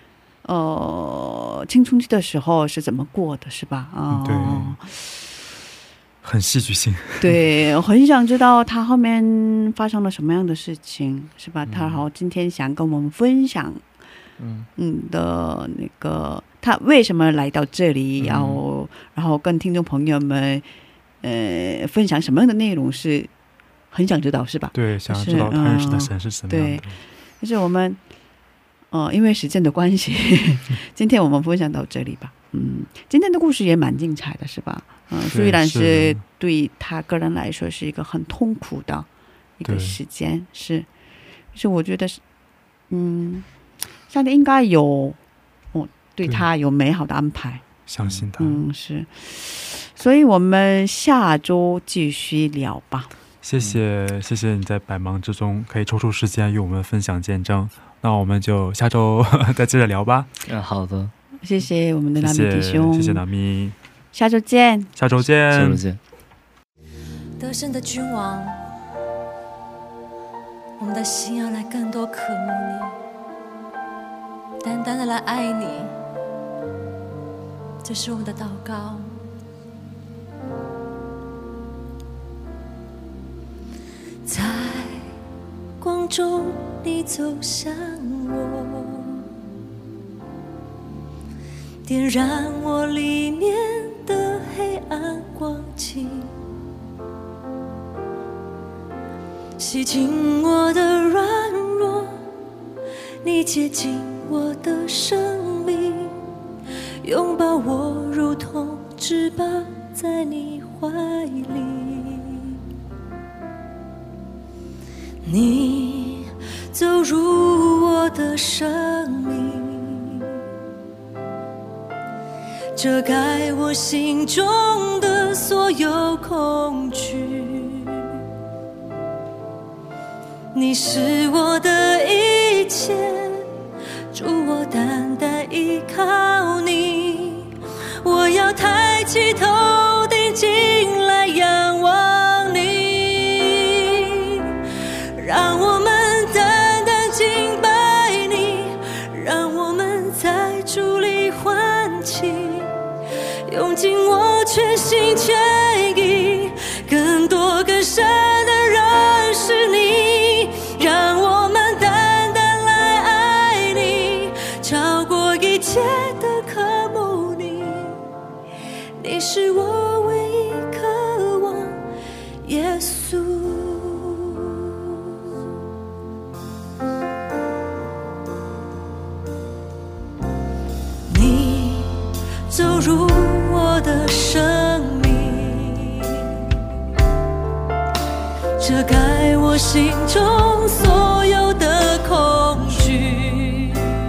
呃青春期的时候是怎么过的，是吧？啊、 对很戏剧性。 对，我很想知道他后面发生了什么样的事情，是吧？他好今天想跟我们分享， 嗯嗯的那个他为什么来到这里，然后然后跟听众朋友们呃分享什么样的内容，是很想知道，是吧？ 对，想要知道他认识的神是什么样的。 就是我们呃因为时间的关系，今天我们分享到这里吧。嗯，今天的故事也蛮精彩的，是吧？嗯、呃，虽然是对他个人来说是一个很痛苦的一个时间，是，是我觉得是，嗯，上帝应该有，哦，对他有美好的安排， 相信他。 嗯，是，所以我们下周继续聊吧。 谢谢，谢谢你在百忙之中可以抽出时间与我们分享见证。那我们就下周再接着聊吧。 嗯，好的， 谢谢我们的南米弟谢兄， 谢谢南米， 下周见， 下周见， 下周见。 得胜的君王，我们的心要来更多渴慕你，单单的来爱你，这是我们的祷告。在光中你走向我，点燃我里面的黑暗光景，洗净我的软弱，你接近我的生命，拥抱我如同翅膀在你怀里。你走入我的生命，遮盖我心中的所有恐惧。你是我的一切，主，我单单依靠你。我要抬起头定睛来仰望你，让我们单单敬拜你，让我们在主里欢庆，用尽我全心全意，更多更深的认识你，让我们单单来爱你，超过一切的渴慕你，你是我唯一渴望，耶稣。 遮盖我心中所有的恐惧。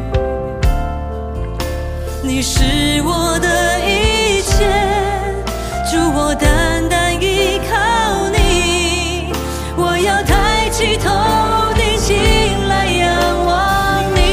你是我的一切，主，我单单依靠你，我要抬起头定睛来仰望你。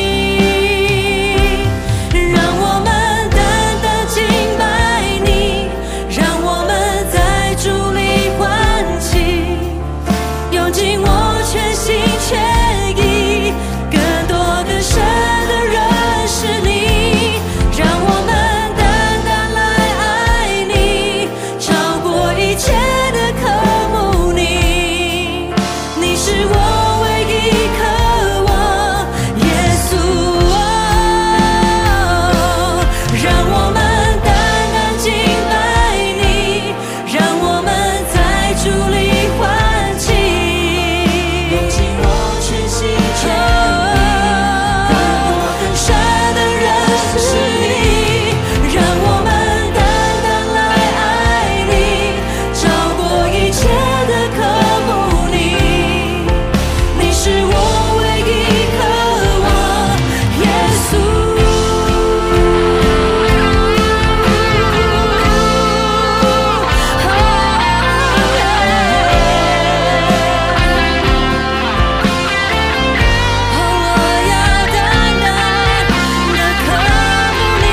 让我们单单敬拜你，让我们在主里欢喜，用尽我全心全意，更多更深的认识你。让我们单单来爱你，超过一切的渴慕你。你是我唯一渴望，耶稣哦。让我们单单敬拜你，让我们在主里欢喜，用尽我全心全意，更多更深的认识你。让我们单单来爱你，超过一切的渴慕你。你是我唯一渴望，耶稣。我要单单的渴慕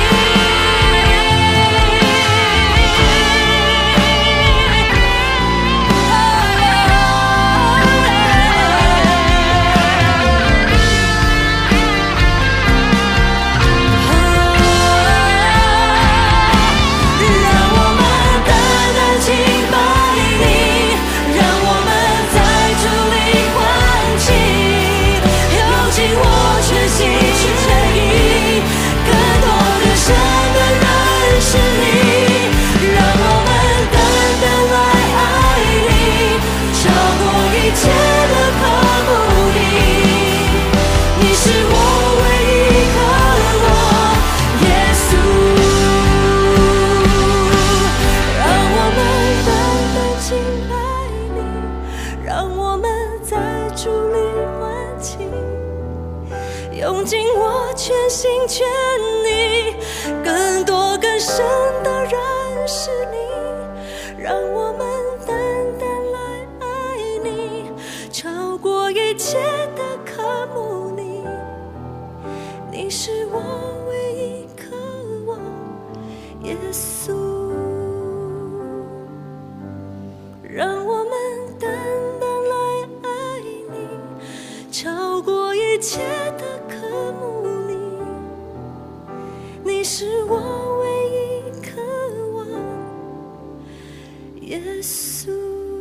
让我们单单敬拜你，让我们在主里欢喜，用尽我全心全意，更多更深的认识你。让我们单单来爱你，超过一切的渴慕你。你是我唯一渴望，耶稣。让我们单单敬拜你，让我们在主里欢喜，用尽我全心全意，更多更深的认识你。让我们单单来爱你，超过一切的渴慕你。你是我唯一渴望，耶稣。让我们单单来爱你，超过一切的渴慕你。你是我唯一渴望，耶稣。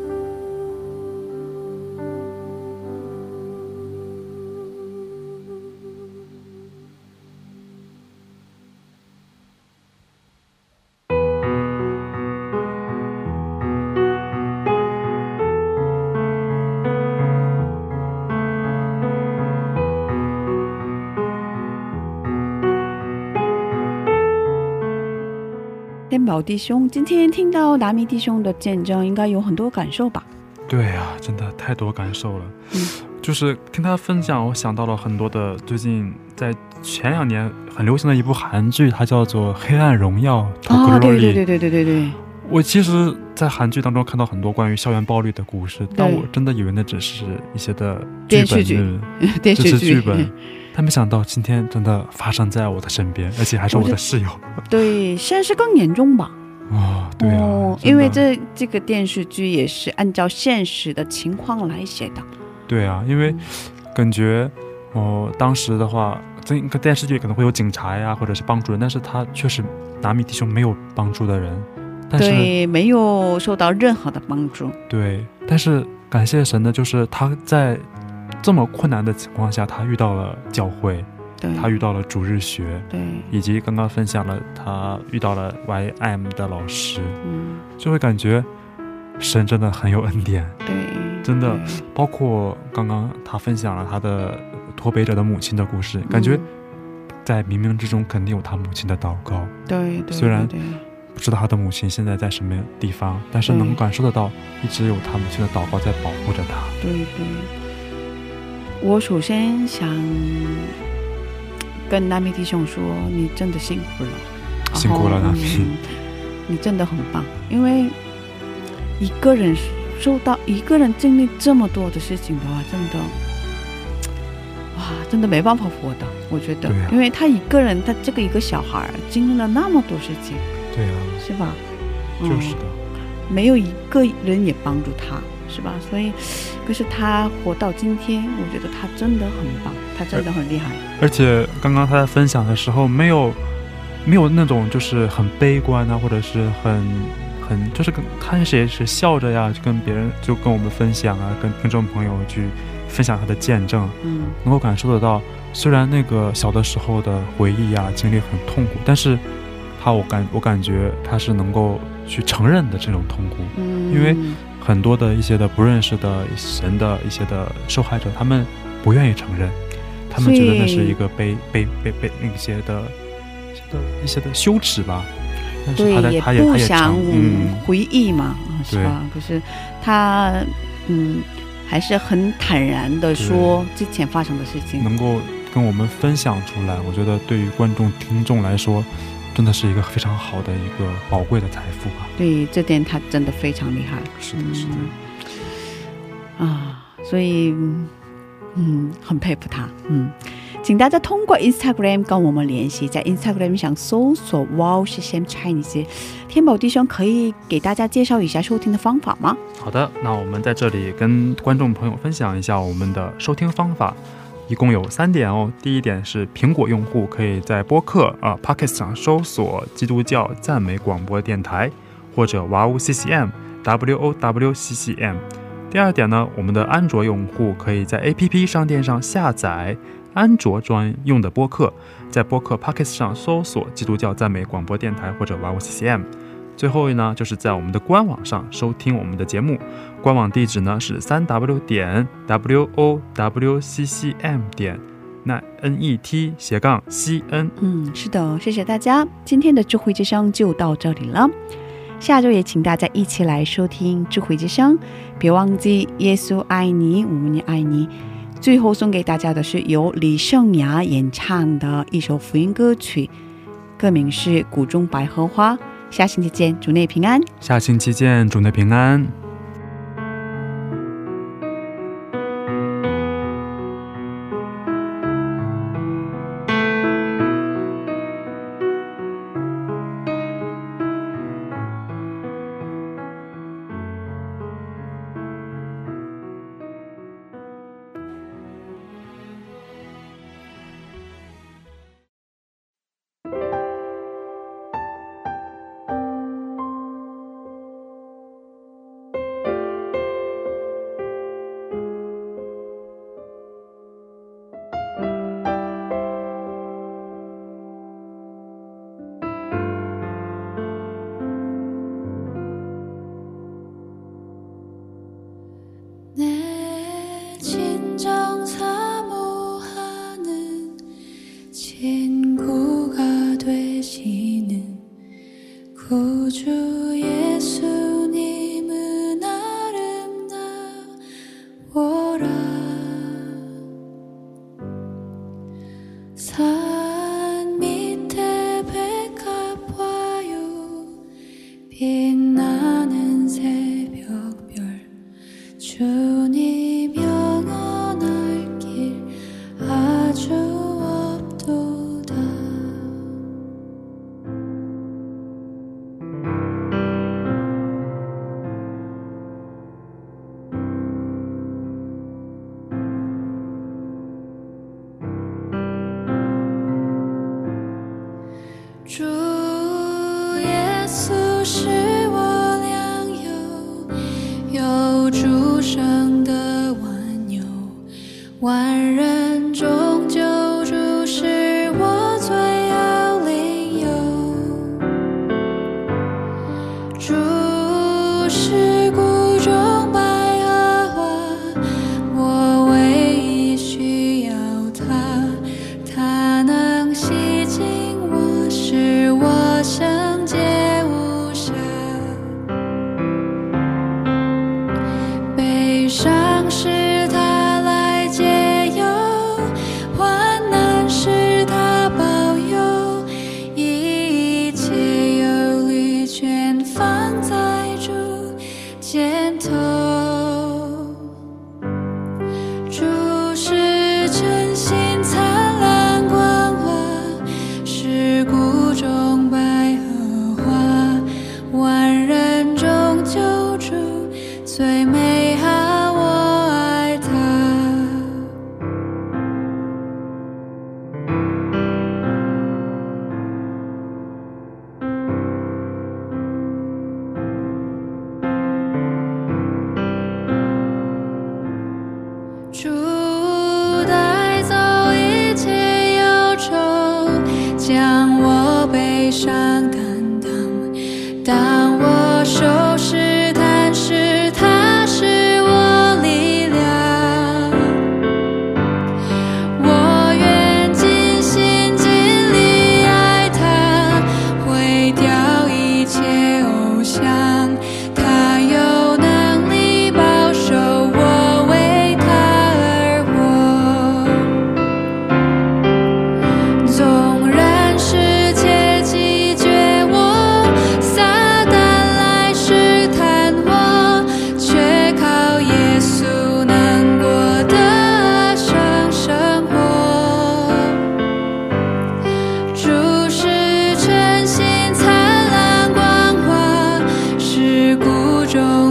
天宝弟兄，今天听到达米弟兄的见证，应该有很多感受吧？ 对啊，真的太多感受了。嗯，就是听他分享，我想到了很多的最近在前两年很流行的一部韩剧，它叫做《黑暗荣耀》。 啊，对对对对对对对。 我其实，在韩剧当中看到很多关于校园暴力的故事，但我真的以为那只是一些的剧本剧， 电视剧， 剧本。但没想到今天真的发生在我的身边，而且还是我的室友。 对，现在是更严重吧？ 哦，对啊， 哦、因为这这个电视剧也是按照现实的情况来写的。 对啊，因为感觉哦，当时的话，这个电视剧可能会有警察呀，或者是帮助人，但是他确实达米弟兄没有帮助的人，但是对，没有受到任何的帮助。 对，但是感谢神的就是他在这么困难的情况下，他遇到了教会，他遇到了主日学， 对， 以及刚刚分享了他遇到了 Y M 的老师，嗯，就会感觉神真的很有恩典， 对， 真的，包括刚刚他分享了他的脱北者的母亲的故事，嗯，感觉在冥冥之中肯定有他母亲的祷告， 对，对， 虽然不知道他的母亲现在在什么地方，但是能感受得到一直有他母亲的祷告在保护着他。 对对，我首先想跟南米弟兄说，你真的辛苦了， 辛苦了南米、 嗯、你真的很棒，因为一个人受到一个人经历这么多的事情的话，真的哇，真的没办法活的，我觉得、啊、因为他一个人，他这个一个小孩经历了那么多事情， 对啊， 是吧？ 就是的、 嗯、没有一个人也帮助他，是吧？所以可是他活到今天，我觉得他真的很棒，他真的很厉害。 而且刚刚他在分享的时候没有没有那种就是很悲观啊，或者是很很就是跟他也是笑着呀，就跟别人就跟我们分享啊，跟听众朋友去分享他的见证，嗯，能够感受得到，虽然那个小的时候的回忆啊经历很痛苦，但是他我感我感觉他是能够去承认的这种痛苦，嗯，因为很多的一些的不认识的神的一些的受害者，他们不愿意承认，他们觉得那是一个被被被被那些的一些的羞耻吧。 对，也不想回忆嘛，嗯、是吧？可是他嗯还是很坦然的说之前发生的事情， 能够跟我们分享出来，我觉得对于观众听众来说真的是一个非常好的一个宝贵的财富吧。 对，这点他真的非常厉害。 是的，是的、 嗯、啊，所以嗯很佩服他。嗯，请大家通过 Instagram 跟我们联系，在 Instagram 上搜索 Wow C C M Chinese。 天宝弟兄可以给大家介绍一下收听的方法吗？ 好的，那我们在这里跟观众朋友分享一下我们的收听方法，一共有三点哦。第一点是苹果用户可以在播客啊 Podcast 上搜索基督教赞美广播电台或者 Wow C C M W O W C C M。 第二点呢，我们的安卓用户可以在 A P P 商店上下载安卓专用的播客，在播客 Podcast 上搜索基督教赞美广播电台或者 Wow C C M。 最后呢，就是在我们的官网上收听我们的节目，官网地址呢是 三 w 点 w o w c c m 点 net 斜杠 c n。 嗯，是的，谢谢大家，今天的智慧之声就到这里了，下周也请大家一起来收听智慧之声，别忘记耶稣爱你，我们也爱你。最后送给大家的是由李圣雅演唱的一首福音歌曲，歌名是《谷中百合花》。下星期见，主内平安。 下星期见，主内平安。 빛나는 새벽별 주님 영원 箭头。注视晨星灿烂光华，是谷中百合花，万人中救主最美好，我爱他。主带走一切忧愁，将我悲伤担当。当我受试探时，他是我力量。我愿尽心尽力爱他，毁掉一切偶像。他有能力保守我，为他而活。纵然世界击绝我，撒旦来试探我，却靠耶稣能过得胜生活。注视晨星灿烂光华，是谷中